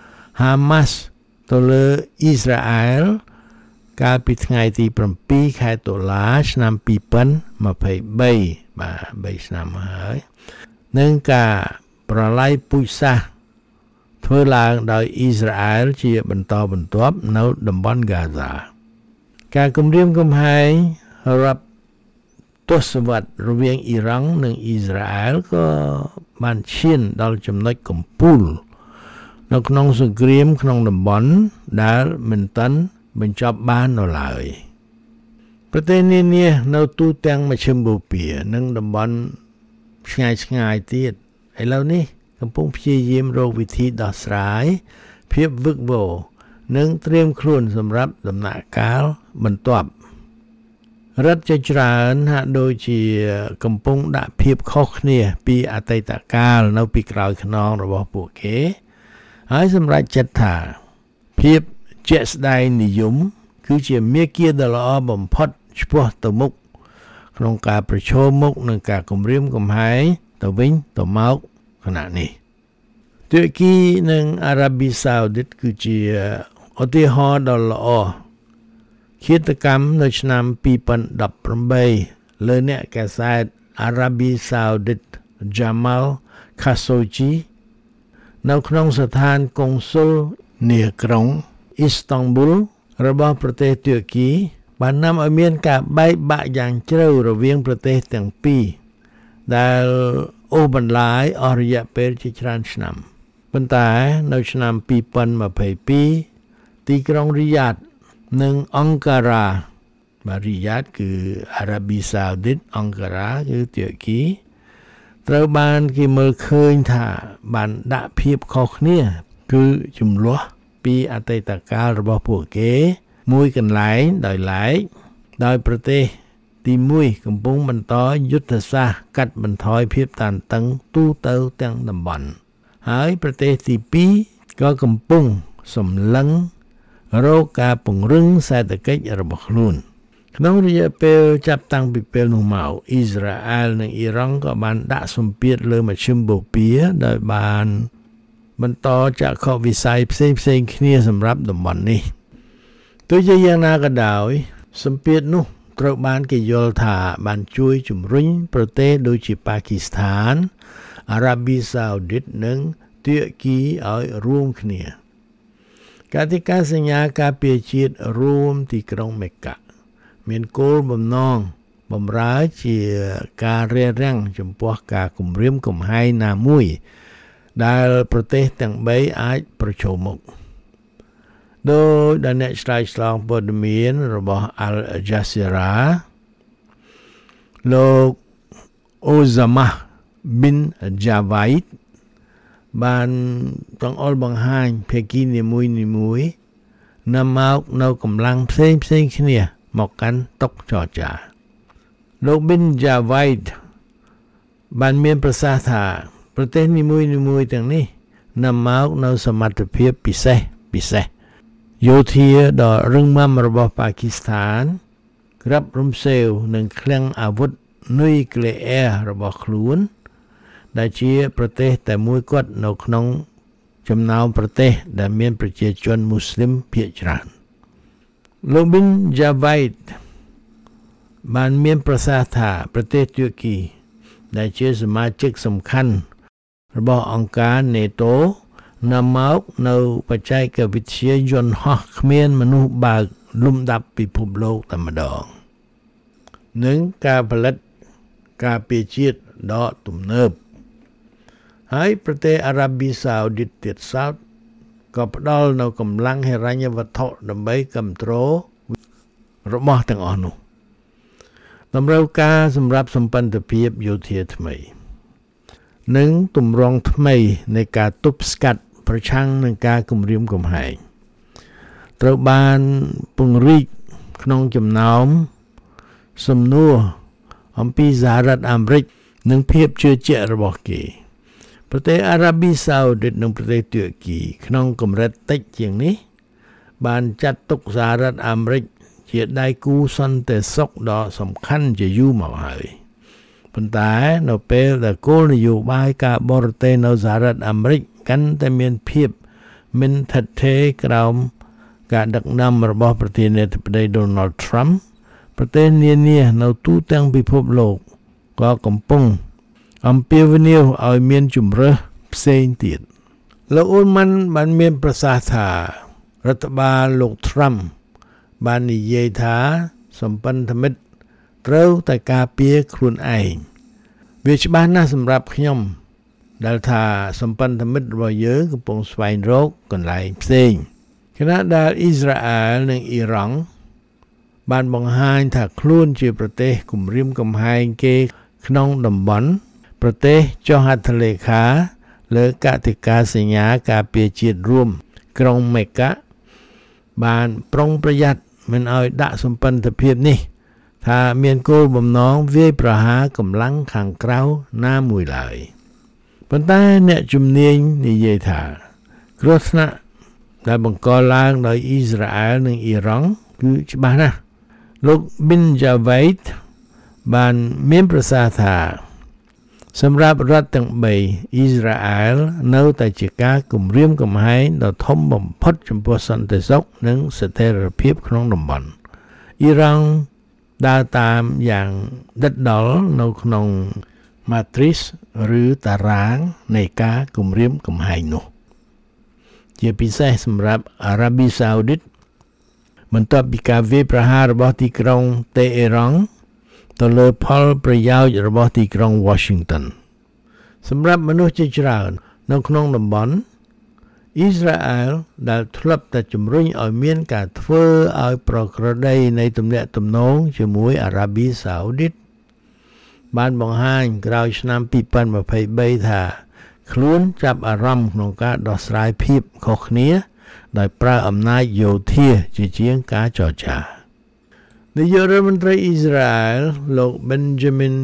Speaker 4: Hamas ទៅលើអ៊ីស្រាអែលកាលពីថ្ងៃទី7ខែតុលាឆ្នាំ2023បាទ3ឆ្នាំហើយនឹងការប្រឡាយពូជសាសន៍ធ្វើឡើងដោយអ៊ីស្រាអែលជាបន្តបន្ទាប់នៅតំបន់ហ្គាហ្សាការគំរាមកំហែងរាប់ទសវត្សរ៍រវាងអ៊ីរ៉ង់និងអ៊ីស្រាអែលក៏បានឈានដល់ចំណុចកំពូលនៅក្នុងសង្គ្រាមក្នុងតំបន់ដែលមិនទាន់បញ្ចប់បាននៅឡើយប្រទេសនានានៅទូទាំងមជ្ឈិមបូព៌ានិងតំបន់ឆ្ងាយទៀតឥឡូវនេះកំពុងព្យាយាមរកវិធីដោះស្រាយភាពវឹកវរនិងត្រៀមខ្លួនសម្រាប់ដំណាក់កាលបន្ទាប់រដ្ឋជាច្រើនហាក់ដូចជាកំពុងដាក់ភាពខុសគ្នាពីអតីតកាលនៅពីក្រោយខ្នងរបស់ពួកគេហើយសម្រេចចិត្តថាភាពជាក់ស្ដែងនិយមគឺជាមាគ៌ាដ៏ល្អបំផុតឆ្ពោះទៅមុខក្នុងការប្រឈមមុខនឹងការគំរាមកំហែងទៅវិញទៅមកខណៈនេះទួរគីនិងអារ៉ាប៊ីសាអូឌីតគឺជាឧទាហរណ៍ដ៏ល្អឃាតកម្មនៅឆ្នាំ2018លើអ្នកកាសែតអារ៉ាប៊ីសាអូឌីត Jamal Khashoggi នៅក្នុងស្ថានកុងស៊ុលនាក្រុងអ៊ីស្តង់ប៊ុលរបស់ប្រទេសទួរគីបាននាំឲ្យមានការបែកបាក់យ៉ាងជ្រៅរវាងប្រទេសទាំងពីរដែលអូសបន្លាយអស់រយៈពេលជាច្រើនឆ្នាំប៉ុន្តែនៅឆ្នាំ2022ទីក្រុងរីយ៉ាតនិងអង្គការ៉ាបាទរីយ៉ាតគឺអារ៉ាប៊ីសាអូឌីតអង្គការ៉ាគឺទួរគីត្រូវបានគេមើលឃើញថាបានដាក់ភាពខុសគ្នាគឺចំនួនពីអតីតកាលរបស់ពួកគេមួយកន្លែងដោយឡែកដោយប្រទេសទី1កំពុងបន្តយុទ្ធសាស្ត្រកាត់បន្ថយភាពតានតឹងទូទៅទាំងតំបន់ហើយប្រទេសទី2ក៏កំពុងសម្លឹងរកការពង្រឹងសេដ្ឋកិច្ចរបស់ខ្លួនក្នុងរយៈពេលចាប់តាំងពីពេលនោះមកអ៊ីស្រាអែលនិងអ៊ីរ៉ង់ក៏បានដាក់សម្ពាធលើមជ្ឈិមបូព៌ាដោយបានបន្តចក្ខុវិស័យផ្សេងគ្នាសម្រាប់តំបន់នេះទោះជាយ៉ាងណាក៏ដោយសម្ពាធនោះត្រូវបានគេយល់ថាបានជួយជំរុញប្រទេសដូចជាប៉ាគីស្ថានអារ៉ាប៊ីសាអូឌីតនិងទួរគីឲ្យរួមគ្នាកតិកាសញ្ញាការពារជាតិរួមទីក្រុងមេកាមានគោលបំណងបម្រើជាការរារាំងចំពោះការគំរាមកំហែងណាមួយដែលប្រទេសទាំង3អាចប្រឈមមុខដោយដែលអ្នកឆ្លើយឆ្លងព័ត៌មានរបស់ Al Jazeera លោក Osama bin Javaid បានបង្អុលបង្ហាញភាគីនីមួយនាំមកនៅកម្លាំងផ្សេងគ្នាមកកាន់តុចរចាលោក bin Javaid បានមានប្រសាសន៍ថាប្រទេសនីមួយទាំងនេះនាំមកនៅសមត្ថភាពពិសេសយោធាដ៏រឹងមាំរបស់ប៉ាគីស្ថានក្រាបរំសេវនឹងឃ្លាំងអាវុធនុយក្លេអ៊ែររបស់ខ្លួនដែលជាប្រទេសតែមួយគត់នៅក្នុងចំណោមប្រទេសដែលមានប្រជាជនមូស្លីមភាគច្រើនលោក Bin Javaid បានមានប្រសាសន៍ថាប្រទេសទួរគីដែលជាសមាជិកសំខាន់របស់អង្គការ NATO នាំមកនៅបច្ចេកវិទ្យាយន្តហោះគ្មានមនុស្សបើកលំដាប់ពិភពលោកតែម្ដងនិងការផលិតការពារជាតិដ៏ទំនើបហើយប្រទេសអារ៉ាប៊ីសាអូឌីតទៀតសោតក៏ផ្ដល់នៅកម្លាំងហិរញ្ញវត្ថុដើម្បីគាំទ្ររបស់ទាំងអស់នោះតម្រូវការសម្រាប់សម្ព័ន្ធភាពយោធាថ្មីនិងទម្រង់ថ្មីនៃការទប់ស្កាត់ប្រឆាំងនឹងការគំរាមកំហែងត្រូវបានពង្រីកក្នុងចំណោមសំណួរអំពីសហរដ្ឋអាមេរិកនិងភាពជឿជាក់របស់គេប្រទេសអារ៉ាប៊ីសាអូឌីតនិងប្រទេសទួរគីក្នុងកម្រិតតិចជាងនេះបានចាត់ទុកសហរដ្ឋអាមេរិកជាដៃគូសន្តិសុខដ៏សំខាន់ជាយូរមកហើយប៉ុន្តែនៅពេលដែលគោលនយោបាយការបរទេសនៅសហរដ្ឋអាមេរិកកាន់តែមានភាពមិនថិតថេរក្រោមការដឹកនាំរបស់ប្រធានាធិបតី Donald Trump ប្រទេសនានានៅទូទាំងពិភពលោកក៏កំពុងអំពាវនាវឲ្យមានជំរើសផ្សេងទៀតលោកអ៊ុលម៉ាន់បានមានប្រសាសន៍ថារដ្ឋបាលលោក Trump បាននិយាយថាសម្ព័ន្ធមិត្តត្រូវតែការពារខ្លួនឯងវាច្បាស់ណាស់សម្រាប់ខ្ញុំដែលថាសម្ព័ន្ធមិត្តរបស់យើងកំពុងស្វែងរកកន្លែងផ្សេងខណៈដែលអ៊ីស្រាអែលនិងអ៊ីរ៉ង់បានបង្ហាញថាខ្លួនជាប្រទេសគំរាមកំហែងគេក្នុងតំបន់ប្រទេសចុះហត្ថលេខាលើកតិកាសញ្ញាការពារជាតិរួមក្រុងមេកាបានប្រុងប្រយ័ត្នមិនឲ្យដាក់សម្ព័ន្ធភាពនេះថាមានគោលបំណងវាយប្រហារកម្លាំងខាងក្រៅណាមួយឡើយប៉ុន្តែអ្នកជំនាញនិយាយថាគ្រោះថ្នាក់ដែលបង្កឡើងដោយអ៊ីស្រាអែលនិងអ៊ីរ៉ង់គឺច្បាស់ណាស់លោក Bin Javaid បានមានប្រសាសន៍ថាសម្រាប់រដ្ឋទាំង3អ៊ីស្រាអែលនៅតែជាការគំរាមកំហែងដ៏ធំបំផុតចំពោះសន្តិសុខនិងស្ថិរភាពក្នុងតំបន់អ៊ីរ៉ង់ដើរតាមយ៉ាងដិតដល់នៅក្នុង matrix ឬតារាងនៃការគំរាមកំហែងនោះជាពិសេសសម្រាប់អារ៉ាប៊ីសាអូឌីតបន្ទាប់ពីការវាយប្រហាររបស់ទីក្រុងតេហេរ៉ង់ទៅលើផលប្រយោជន៍របស់ទីក្រុង Washington សម្រាប់មនុស្សជាច្រើននៅក្នុងតំបន់អ៊ីស្រាអែលដែលធ្លាប់តែជំរុញឲ្យមានការធ្វើឲ្យប្រក្រតីនៃទំនាក់ទំនងជាមួយអារ៉ាប៊ីសាអូឌីតបានបង្ហាញក្រោយឆ្នាំ2023ថាខ្លួនចាប់អារម្មណ៍ក្នុងការដោះស្រាយភាពខុសគ្នាដោយប្រើអំណាចយោធាជាជាងការចរចានាយករដ្ឋមន្ត្រីអ៊ីស្រាអែលលោក Benjamin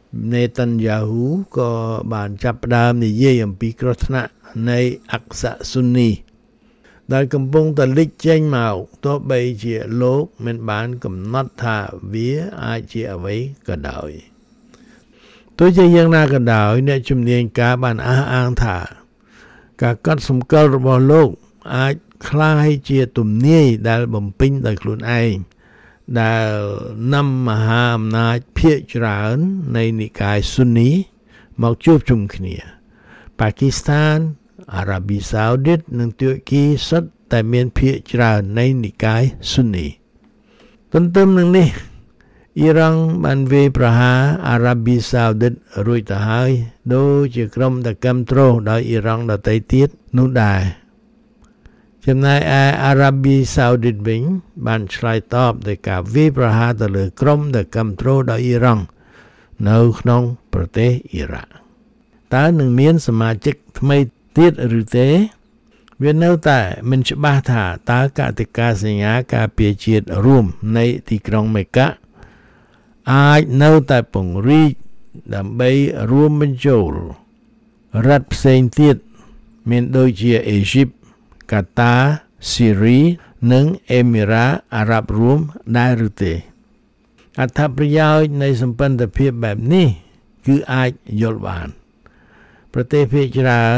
Speaker 4: Netanyahu ក៏បានចាប់ផ្ដើមនិយាយអំពីគ្រោះថ្នាក់នៃអក្សរស៊ុននីដែលកំពុងតែលេចចេញមកទោះបីជាលោកមិនបានកំណត់ថាវាអាចជាអ្វីក៏ដោយទោះជាយ៉ាងណាក៏ដោយអ្នកជំនាញការបានអះអាងថាការកត់សម្គាល់របស់លោកអាចคล้ายជាទំនាយដែលបំពេញដោយខ្លួនឯងដែលនាំមហាអំណាចភាគច្រើននៃនិកាយស៊ុននីមកជួបជុំគ្នាប៉ាគីស្ថានអារ៉ាប៊ីសាអូឌីតនិងទួរគីសុទ្ធតែមានភាគច្រើននៃនិកាយស៊ុននីទន្ទឹមនឹងនេះអ៊ីរ៉ង់បានវាយប្រហារអារ៉ាប៊ីសាអូឌីតរួចទៅហើយដូចជាក្រុមដែលគាំទ្រដោយអ៊ីរ៉ង់ដទៃទៀតនោះដែរចំណែកឯអារ៉ាប៊ីសាអូឌីតវិញបានឆ្លើយតបដោយការវាយប្រហារទៅលើក្រុមដែលគាំទ្រដោយអ៊ីរ៉ង់នៅក្នុងប្រទេសអ៊ីរ៉ាក់តើនឹងមានសមាជិកថ្មីទៀតឬទេវានៅតែមិនច្បាស់ថាតើកតិកាសញ្ញាការពារជាតិរួមនៃទីក្រុងមេកាអាចនៅតែពង្រីកដើម្បីរួមបញ្ចូលរដ្ឋផ្សេងទៀតមានដូចជាអេស៊ីបកាតាស៊ីរីនិងអេមីរ៉ាអារ៉ាប់រួមដែរឬទេអត្ថប្រយោជន៍នៃសម្ព័ន្ធភាពបែបនេះគឺអាចយល់បានប្រទេសភាគច្រើន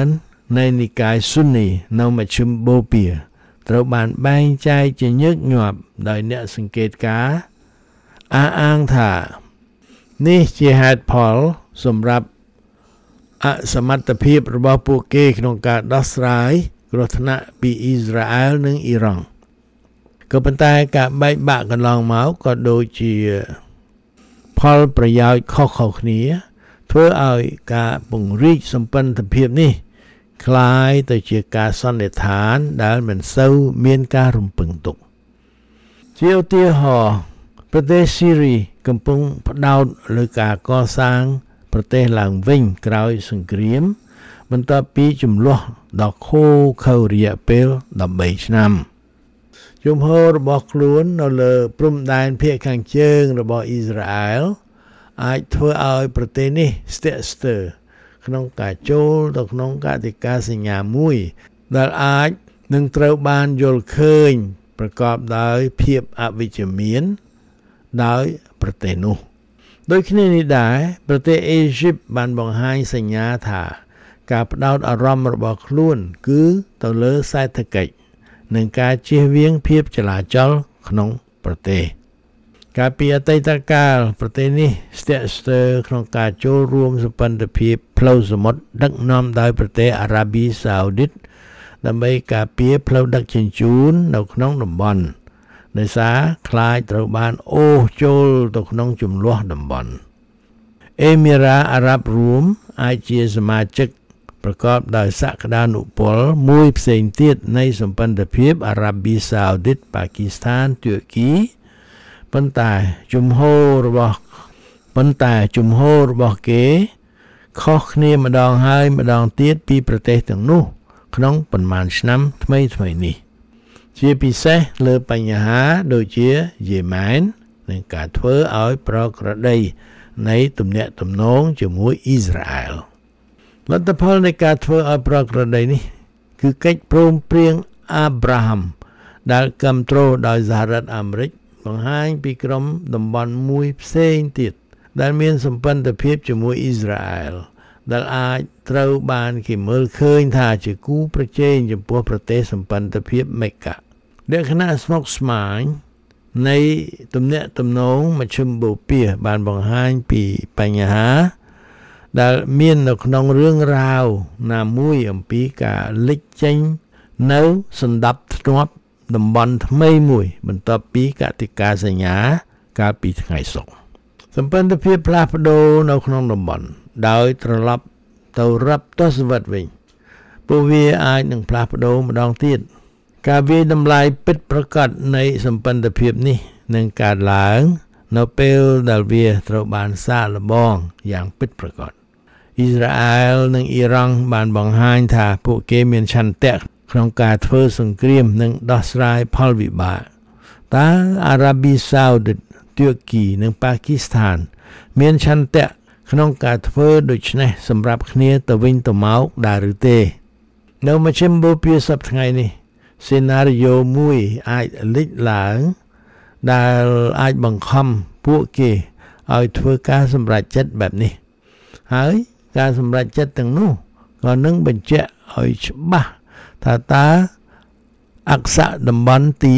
Speaker 4: នៃនិកាយស៊ុននីនៅមជ្ឈិមបូព៌ាត្រូវបានបែងចែកជាញឹកញាប់ដោយអ្នកសង្កេតការណ៍អះអាងថានេះជាហេតុផលសម្រាប់អសមត្ថភាពរបស់ពួកគេក្នុងការដោះស្រាយគ្រោះថ្នាក់ពីអ៊ីស្រាអែលនិងអ៊ីរ៉ង់ក៏ប៉ុន្តែការបែកបាក់កន្លងមកក៏ដូចជាផលប្រយោជន៍ខុសៗគ្នាធ្វើឲ្យការពង្រីកសម្ព័ន្ធភាពនេះคล้ายទៅជាការសន្និដ្ឋានដែលមិនសូវមានការរំពឹងទុកជាឧទាហរណ៍ប្រទេសស៊ីរីកំពុងផ្ដោតលើការកសាងប្រទេសឡើងវិញក្រោយសង្គ្រាមបន្ទាប់ពីជម្លោះដ៏ឃោរឃៅរយៈពេល13ឆ្នាំជំហររបស់ខ្លួននៅលើព្រំដែនភាគខាងជើងរបស់អ៊ីស្រាអែលអាចធ្វើឲ្យប្រទេសនេះស្ទាក់ស្ទើរក្នុងការចូលទៅក្នុងកតិកាសញ្ញាមួយដែលអាចនឹងត្រូវបានយល់ឃើញប្រកបដោយភាពអវិជ្ជមានដោយប្រទេសនោះដូចគ្នានេះដែរប្រទេសអេស៊ីបបានបង្ហាញសញ្ញាថាការផ្ដោតអារម្មណ៍របស់ខ្លួនគឺទៅលើសេដ្ឋកិច្ចនិងការជៀសវាងភាពចលាចលក្នុងប្រទេសកាលពីអតីតកាលប្រទេសនេះស្ទាក់ស្ទើរក្នុងការចូលរួមសម្ព័ន្ធភាពផ្លូវសមុទ្រដឹកនាំដោយប្រទេសអារ៉ាប៊ីសាអូឌីតដើម្បីការពារផ្លូវដឹកជញ្ជូននៅក្នុងតំបន់ដោយសារខ្លាចត្រូវបានអូសចូលទៅក្នុងជម្លោះតំបន់អេមីរ៉ាអារ៉ាប់រួមអាចជាសមាជិកប្រកបដោយសក្តានុពលមួយផ្សេងទៀតនៃសម្ព័ន្ធភាពអារ៉ាប៊ីសាអូឌីតប៉ាគីស្ថានទួរគីប៉ុន្តែជំហររបស់គេខុសគ្នាម្ដងហើយម្ដងទៀតពីប្រទេសទាំងនោះក្នុងប៉ុន្មានឆ្នាំថ្មីនេះជាពិសេសលើបញ្ហាដូចជាយេម៉ែននិងការធ្វើឲ្យប្រក្រតីនៃទំនាក់ទំនងជាមួយអ៊ីស្រាអែលលទ្ធផលនៃការធ្វើឲ្យប្រក្រតីនេះគឺកិច្ចព្រមព្រៀងអាប់រ៉ាហាំដែលគាំទ្រដោយសហរដ្ឋអាមេរិកបង្ហាញពីក្រុមតំបន់មួយផ្សេងទៀតដែលមានសម្ព័ន្ធភាពជាមួយអ៊ីស្រាអែលដែលអាចត្រូវបានគេមើលឃើញថាជាគូប្រជែងចំពោះប្រទេសសម្ព័ន្ធភាពមេកាលក្ខណៈស្មុគស្មាញនៃទំនាក់ទំនងមជ្ឈិមបូព៌ាបានបង្ហាញពីបញ្ហាដែលមាននៅក្នុងរឿងរ៉ាវណាមួយអំពីការលេចចេញនៅសណ្ដាប់ធ្នាប់តំបន់ថ្មីមួយបន្ទាប់ពីកតិកាសញ្ញាកាលពីថ្ងៃសុក្រសម្ព័ន្ធភាពផ្លាស់ប្ដូរនៅក្នុងតំបន់ដោយត្រឡប់ទៅរាប់ទសវត្សរ៍វិញពួកវាអាចនឹងផ្លាស់ប្ដូរម្ដងទៀតការវាយតម្លៃពិតប្រាកដនៃសម្ព័ន្ធភាពនេះនឹងកើតឡើងនៅពេលដែលវាត្រូវបានសាកល្បងយ៉ាងពិតប្រាកដអ៊ីស្រាអែលនិងអ៊ីរ៉ង់បានបង្ហាញថាពួកគេមានឆន្ទៈក្នុងការធ្វើសង្គ្រាមនិងដោះស្រាយផលវិបាកតើអារ៉ាប៊ីសាអូឌីតទួរគីនិងប៉ាគីស្ថានមានឆន្ទៈក្នុងការធ្វើដូច្នេះសម្រាប់គ្នាទៅវិញទៅមកដែរឬទេនៅមជ្ឈិមបូព៌ាសប្តាហ៍ថ្ងៃនេះសេណារីយ៉ូមួយអាចលេចឡើងដែលអាចបង្ខំពួកគេឲ្យធ្វើការសម្រេចចិត្តបែបនេះហើយការសម្រេចចិត្តទាំងនោះក៏នឹងបញ្ជាក់ឲ្យច្បាស់ថាតើអក្សរតំបន់ទី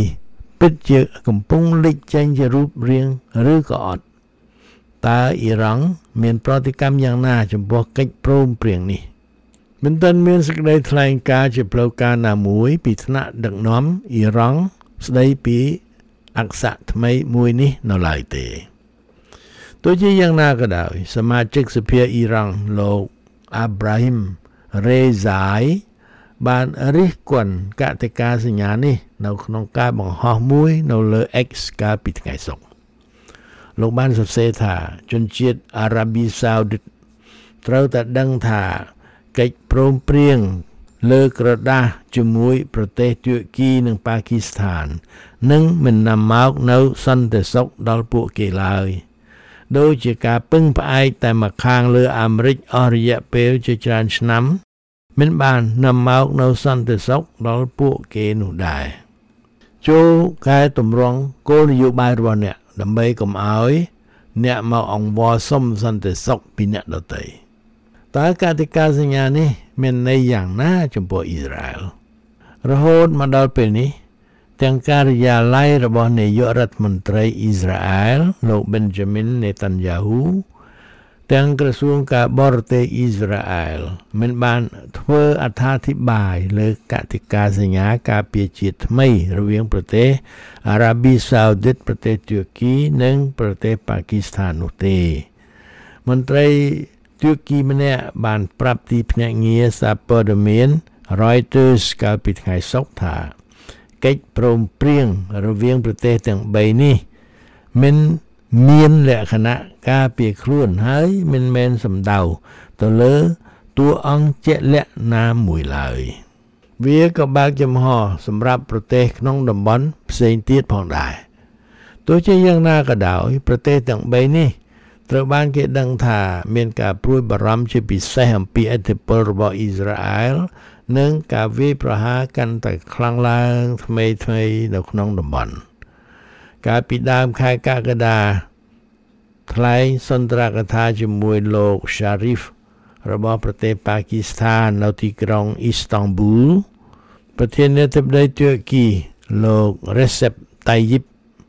Speaker 4: 3ពិតជាកំពុងលេចចេញជារូបរាងឬក៏អត់តើអ៊ីរ៉ង់មានប្រតិកម្មយ៉ាងណាចំពោះកិច្ចព្រមព្រៀងនេះមិនទាន់មានសេចក្តីថ្លែងការណ៍ជាផ្លូវការណាមួយពីថ្នាក់ដឹកនាំអ៊ីរ៉ង់ស្ដីពីអក្សរថ្មីមួយនេះនៅឡើយទេទោះជាយ៉ាងណាក៏ដោយសមាជិកសភាអ៊ីរ៉ង់លោកអាប់រ៉ាហ៊ីមរេហ្សាយបានរិះគន់កតិកាសញ្ញានេះនៅក្នុងការបង្ហោះមួយនៅលើ X កាលពីថ្ងៃសុក្រលោកបានសរសេរថាជនជាតិអារ៉ាប៊ីសាអូឌីតត្រូវតែដឹងថាកិច្ចព្រមព្រៀងលើក្រដាសជាមួយប្រទេសទួរគីនិងប៉ាគីស្ថាននឹងមិននាំមកនៅសន្តិសុខដល់ពួកគេឡើយដូចជាការពឹងផ្អែកតែម្ខាងលើអាមេរិកអស់រយៈពេលជាច្រើនឆ្នាំមិនបាននាំមកនៅសន្តិសុខដល់ពួកគេនោះដែរចូលកែតម្រង់គោលនយោបាយរបស់អ្នកដើម្បីកុំឲ្យអ្នកមកអង្វរសុំសន្តិសុខពីអ្នកដទៃតើកតិកាសញ្ញានេះមានន័យយ៉ាងណាចំពោះអ៊ីស្រាអែលរហូតមកដល់ពេលនេះទាំងការិយាល័យរបស់នាយករដ្ឋមន្ត្រីអ៊ីស្រាអែលលោក Benjamin Netanyahu ទាំងក្រសួងការបរទេសអ៊ីស្រាអែលមិនបានធ្វើអត្ថាធិប្បាយលើកតិកាសញ្ញាការពារជាតិថ្មីរវាងប្រទេសអារ៉ាប៊ីសាអូឌីតប្រទេសទួរគីនិងប្រទេសប៉ាគីស្ថាននោះទេមន្ត្រីទួរគីម្នាក់បានប្រាប់ទីភ្នាក់ងារសារព័ត៌មាន Reuters កាលពីថ្ងៃសុក្រថាកិច្ចព្រមព្រៀងរវាងប្រទេសទាំង3នេះមានលក្ខណៈការពារខ្លួនហើយមិនមែនសំដៅទៅលើតួអង្គជាក់លាក់ណាមួយឡើយវាក៏បើកចំហសម្រាប់ប្រទេសក្នុងតំបន់ផ្សេងទៀតផងដែរទោះជាយ៉ាងណាក៏ដោយប្រទេសទាំង3នេះត្រូវបានគេដឹងថាមានការព្រួយបារម្ភជាពិសេសអំពីឥទ្ធិពលរបស់អ៊ីស្រាអែលនិងការវាយប្រហារកាន់តែខ្លាំងឡើងថ្មីនៅក្នុងតំបន់កាលពីដើមខែកក្កដាថ្លែងសន្ទរកថាជាមួយលោក Sharif របស់ប្រទេសប៉ាគីស្ថាននៅទីក្រុងអ៊ីស្តង់ប៊ូលប្រធានាធិបតីទួរគីលោក Recep Tayyip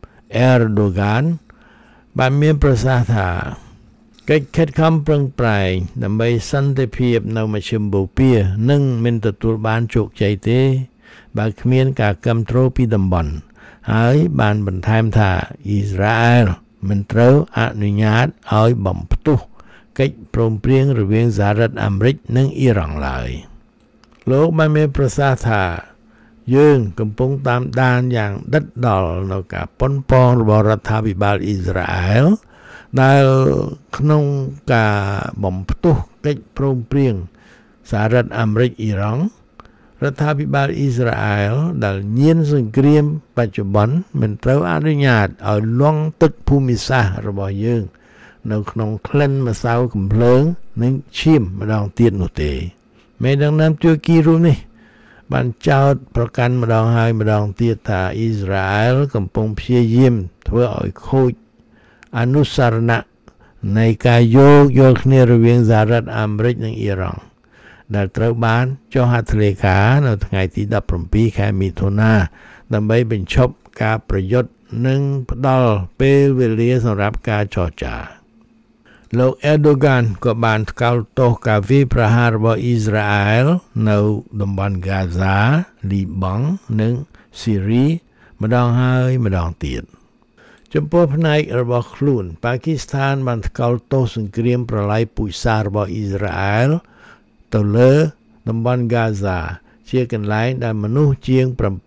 Speaker 4: Erdogan បានមានប្រសាសន៍ថាកិច្ចខិតខំប្រឹងប្រែងដើម្បីសន្តិភាពនៅមជ្ឈិមបូព៌ានឹងមិនទទួលបានជោគជ័យទេបើគ្មានការគាំទ្រពីតំបន់ហើយបានបន្ថែមថាអ៊ីស្រាអែលមិនត្រូវអនុញ្ញាតឲ្យបំផ្ទុះកិច្ចព្រមព្រៀងរវាងសហរដ្ឋអាមេរិកនិងអ៊ីរ៉ង់ឡើយលោកបានមានប្រសាសន៍ថាយើងកំពុងតាមដានយ៉ាងដិតដល់នៅការប៉ុនប៉ងរបស់រដ្ឋាភិបាលអ៊ីស្រាអែលដែលក្នុងការបំផ្ទុះកិច្ចព្រមព្រៀងសហរដ្ឋអាមេរិកអ៊ីរ៉ង់រដ្ឋាភិបាលអ៊ីស្រាអែលដែលញៀនសង្គ្រាមបច្ចុប្បន្នមិនត្រូវអនុញ្ញាតឲ្យលង់ទឹកភូមិសាស្ត្ររបស់យើងនៅក្នុងក្លិនម្សៅកំភ្លើងនិងឈាមម្ដងទៀតនោះទេមេដឹកនាំទួរគីរូបនេះបានចោទប្រកាន់ម្ដងហើយម្ដងទៀតថាអ៊ីស្រាអែលកំពុងព្យាយាមធ្វើឲ្យខូចអនុស្សរណៈនៃការយោគយល់គ្នារវាងសហរដ្ឋអាមេរិកនិងអ៊ីរ៉ង់ដែលត្រូវបានចុះហត្ថលេខានៅថ្ងៃទី17ខែមិថុនាដើម្បីបញ្ឈប់ការប្រយុទ្ធនិងផ្ដល់ពេលវេលាសម្រាប់ការចរចាលោក Erdogan ក៏បានថ្កោលទោសការវាយប្រហាររបស់អ៊ីស្រាអែលនៅតំបន់ហ្គាហ្សា លីបង់និងស៊ីរីម្ដងហើយម្ដងទៀតចំពោះផ្នែករបស់ខ្លួនប៉ាគីស្ថានបានថ្កោលទោសសង្គ្រាមប្រល័យពូជសាសន៍របស់អ៊ីស្រាអែលទៅលើតំបន់ហ្គាហ្សាជាកន្លែងដែលមនុស្សជាង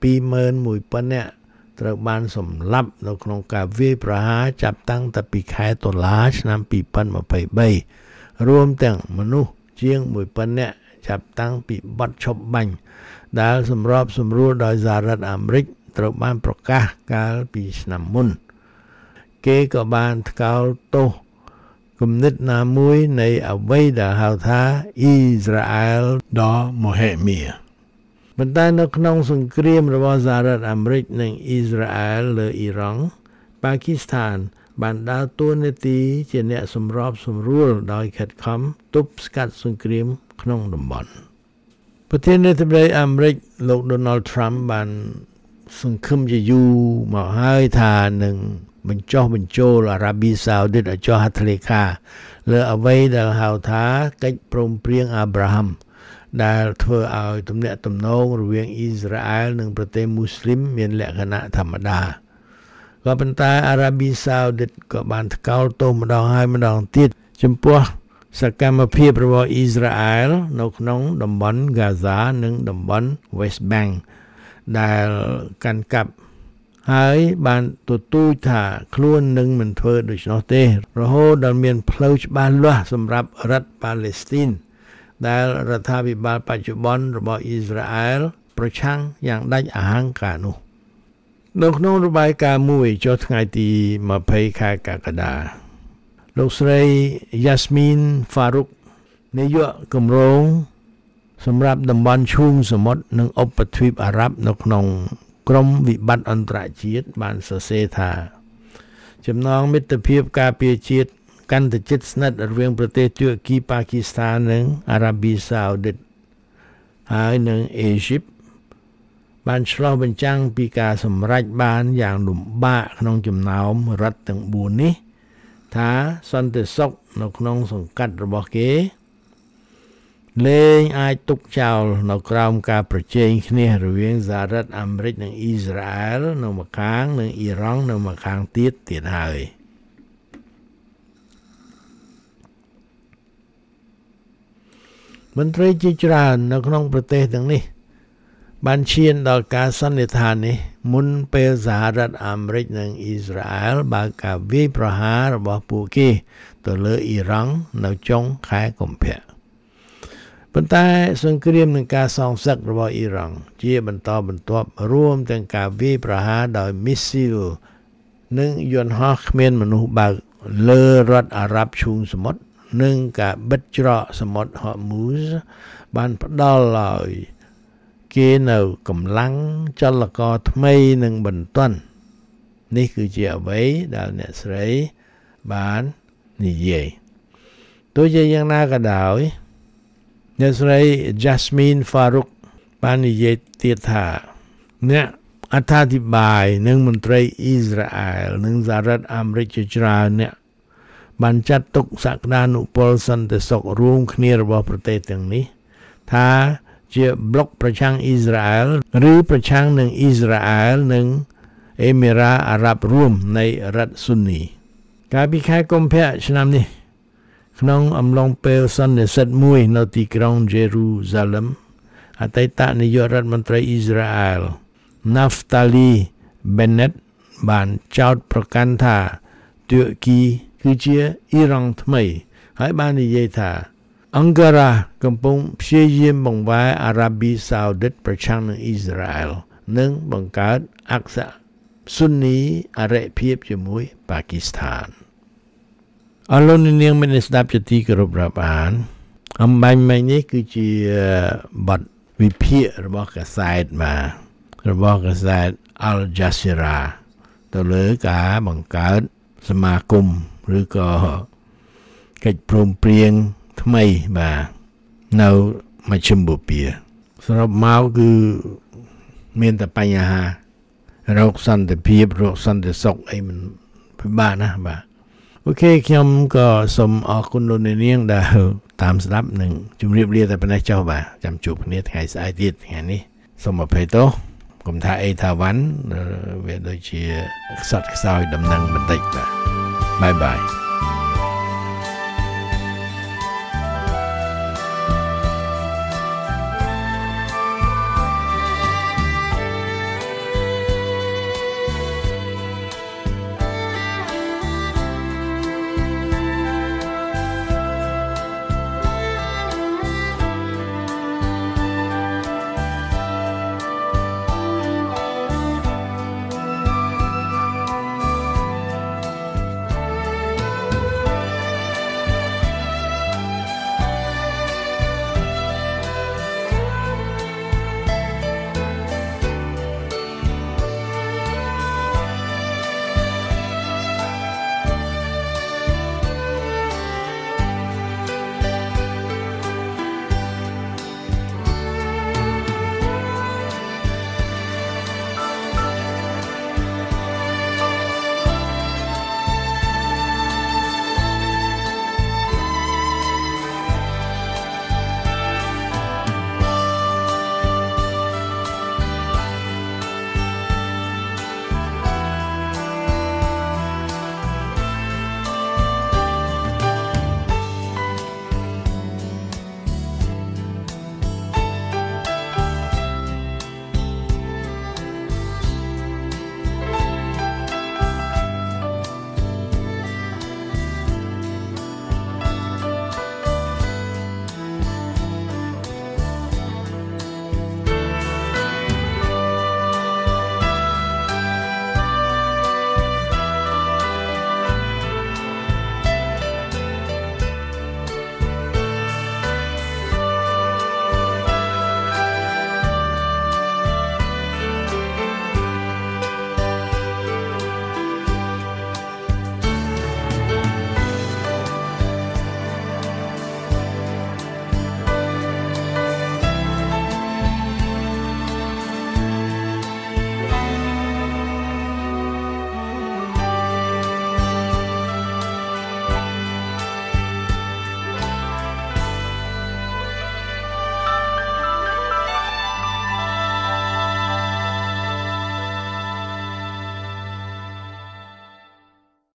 Speaker 4: 71,000 នាក់ត្រូវបានសម្លាប់នៅក្នុងការវាយប្រហារចាប់តាំងតែពីខែតុលាឆ្នាំ2023រួមទាំងមនុស្សជាង 1,000 នាក់ចាប់តាំងពីបទឈប់បាញ់ដែលសម្របសម្រួលដោយសហរដ្ឋអាមេរិកត្រូវបានប្រកាសកាលពីឆ្នាំមុនគេក៏បានថ្កោលទោសគំនិតណាមួយនៃអ្វីដែលហៅថាអ៊ីស្រាអែលដ៏មហិមាប៉ុន្តែនៅក្នុងសង្គ្រាមរបស់សហរដ្ឋអាមេរិកនិងអ៊ីស្រាអែលលើអ៊ីរ៉ង់ប៉ាគីស្ថានបានដើរតួនាទីជាអ្នកសម្របសម្រួលដោយខិតខំទប់ស្កាត់សង្គ្រាមក្នុងតំបន់ប្រធានាធិបតីអាមេរិកលោក Donald Trump បានសង្ឃឹមជាយូរមកហើយថានឹងបញ្ចុះបញ្ចូលអារ៉ាប៊ីសាអូឌីតឲ្យចុះហត្ថលេខាលើអ្វីដែលហៅថាកិច្ចព្រមព្រៀងអាប់រ៉ាហាំដែលធ្វើឲ្យទំនាក់ទំនងរវាងអ៊ីស្រាអែលនិងប្រទេសមូស្លីមមានលក្ខណៈធម្មតាក៏ប៉ុន្តែអារ៉ាប៊ីសាអូឌីតក៏បានថ្កោលទោសម្ដងហើយម្ដងទៀតចំពោះសកម្មភាពរបស់អ៊ីស្រាអែលនៅក្នុងតំបន់ហ្គាហ្សានិងតំបន់ West Bank ដែលកាន់កាប់ហើយបានទទូចថាខ្លួននឹងមិនធ្វើដូច្នោះទេរហូតដល់មានផ្លូវច្បាស់លាស់សម្រាប់រដ្ឋប៉ាឡេស្ទីនដែលរដ្ឋាភិបាលបច្ចុប្បន្នរបស់អ៊ីស្រាអែលប្រឆាំងយ៉ាងដាច់អហង្ការនោះនៅក្នុងរបាយការណ៍មួយចុះថ្ងៃទី20ខែកក្កដាលោកស្រី Yasmin Farouk នាយកគម្រោងសម្រាប់តំបន់ឈូងសមុទ្រនិងឧបទ្វីបអារ៉ាប់នៅក្នុងក្រមវិបត្តិអន្តរជាតិបានសរសេរថាចំណងមិត្តភាពការពារជាតិកាន់តែជិតស្និទ្ធរវាងប្រទេសទួរគីប៉ាគីស្ថាននិងអារ៉ាប៊ីសាអូឌីតហើយនៅអេស៊ីបបានឆ្លោះបញ្ចាំងពីការសម្រេចបានយ៉ាងលំបាកក្នុងចំណោមរដ្ឋទាំង4នេះថាសន្តិសុខនៅក្នុងសង្កាត់របស់គេលែងអាចទុកចោលនៅក្រោមការប្រជែងគ្នារវាងសហរដ្ឋអាមេរិកនិងអ៊ីស្រាអែលនៅម្ខាងនិងអ៊ីរ៉ង់នៅម្ខាងទៀតហើយមន្ត្រីជាច្រើននៅក្នុងប្រទេសទាំងនេះបានឈានដល់ការសន្និដ្ឋាននេះមុនពេលសហរដ្ឋអាមេរិកនិងអ៊ីស្រាអែលបើកការវាយប្រហាររបស់ពួកគេទៅលើអ៊ីរ៉ង់នៅចុងខែកុម្ភៈប៉ុន្តែសង្គ្រាមនឹងការសងសឹករបស់អ៊ីរ៉ង់ជាបន្តបន្ទាប់រួមទាំងការវាយប្រហារដោយមីស៊ីលនិងយន្តហោះគ្មានមនុស្សបើកលើរដ្ឋអារ៉ាប់ឈូងសមុទ្រនិងការបិទច្រកសមុទ្រហូមូសបានផ្ដល់ឲ្យគេនៅកម្លាំងចលករថ្មីនិងបន្ទាន់នេះគឺជាអ្វីដែលអ្នកស្រីបាននិយាយទោះជាយ៉ាងណាក៏ដោយអ្នកស្រី Jasmine Farouk បាននិយាយទៀតថាអ្នកអត្ថាធិប្បាយនិងមន្ត្រីអ៊ីស្រាអែលនិងសហរដ្ឋអាមេរិកជាច្រើនអ្នកបានចាត់ទុកសក្តានុពលសន្តិសុខរួមគ្នារបស់ប្រទេសទាំងនេះថាជាប្លុកប្រឆាំងអ៊ីស្រាអែលឬប្រឆាំងនឹងអ៊ីស្រាអែលនិងអេមីរ៉ាអារ៉ាប់រួមនៃរដ្ឋស៊ុននីកាលពីខែកុម្ភៈឆ្នាំនេះក្នុងអំឡុងពេលសន្និសីទមួយនៅទីក្រុងយេរូសាឡឹមអតីតនាយករដ្ឋមន្ត្រីអ៊ីស្រាអែល Naftali Bennett បានចោទប្រកាន់ថាទួរគីគឺជាអ៊ីរ៉ង់ថ្មីហើយបាននិយាយថាអង្គការកំពុងព្យាយាមបង្វែរអារ៉ាប៊ីសាអូឌីតប្រឆាំងនឹងអ៊ីស្រាអែលនិងបង្កើតអក្សរស៊ុននីអរិភាពជាមួយប៉ាគីស្ថានអរលោកនាងមានស្ដាប់ជាទីគោរពរាប់អានអំបញ្ញមិញនេះគឺជាបទវិភាគរបស់កាសែតរបស់កាសែត Al Jazeera ទៅលើការបង្កើតសមាគមឬក៏កិច្ចព្រមព្រៀងថ្មីនៅមជ្ឈិមបូព៌ាសរុបមកគឺមានតែបញ្ហារោគសន្តិភាពរោគសន្តិសុខអីមិនពិបាកណាបាទអូខេខ្ញុំក៏សូមអរគុណលោកអ្នកនាងដែលតាមស្ដាប់និងជម្រាបលាតែប៉ុណ្ណេះចុះបាទចាំជួបគ្នាថ្ងៃស្អែកទៀតថ្ងៃនេះសូមអភ័យទោសកុំថាអីថាវ៉ាន់វាដូចជាខ្សត់ខ្សោយដំណឹងបន្តិចបាទបាយបាយ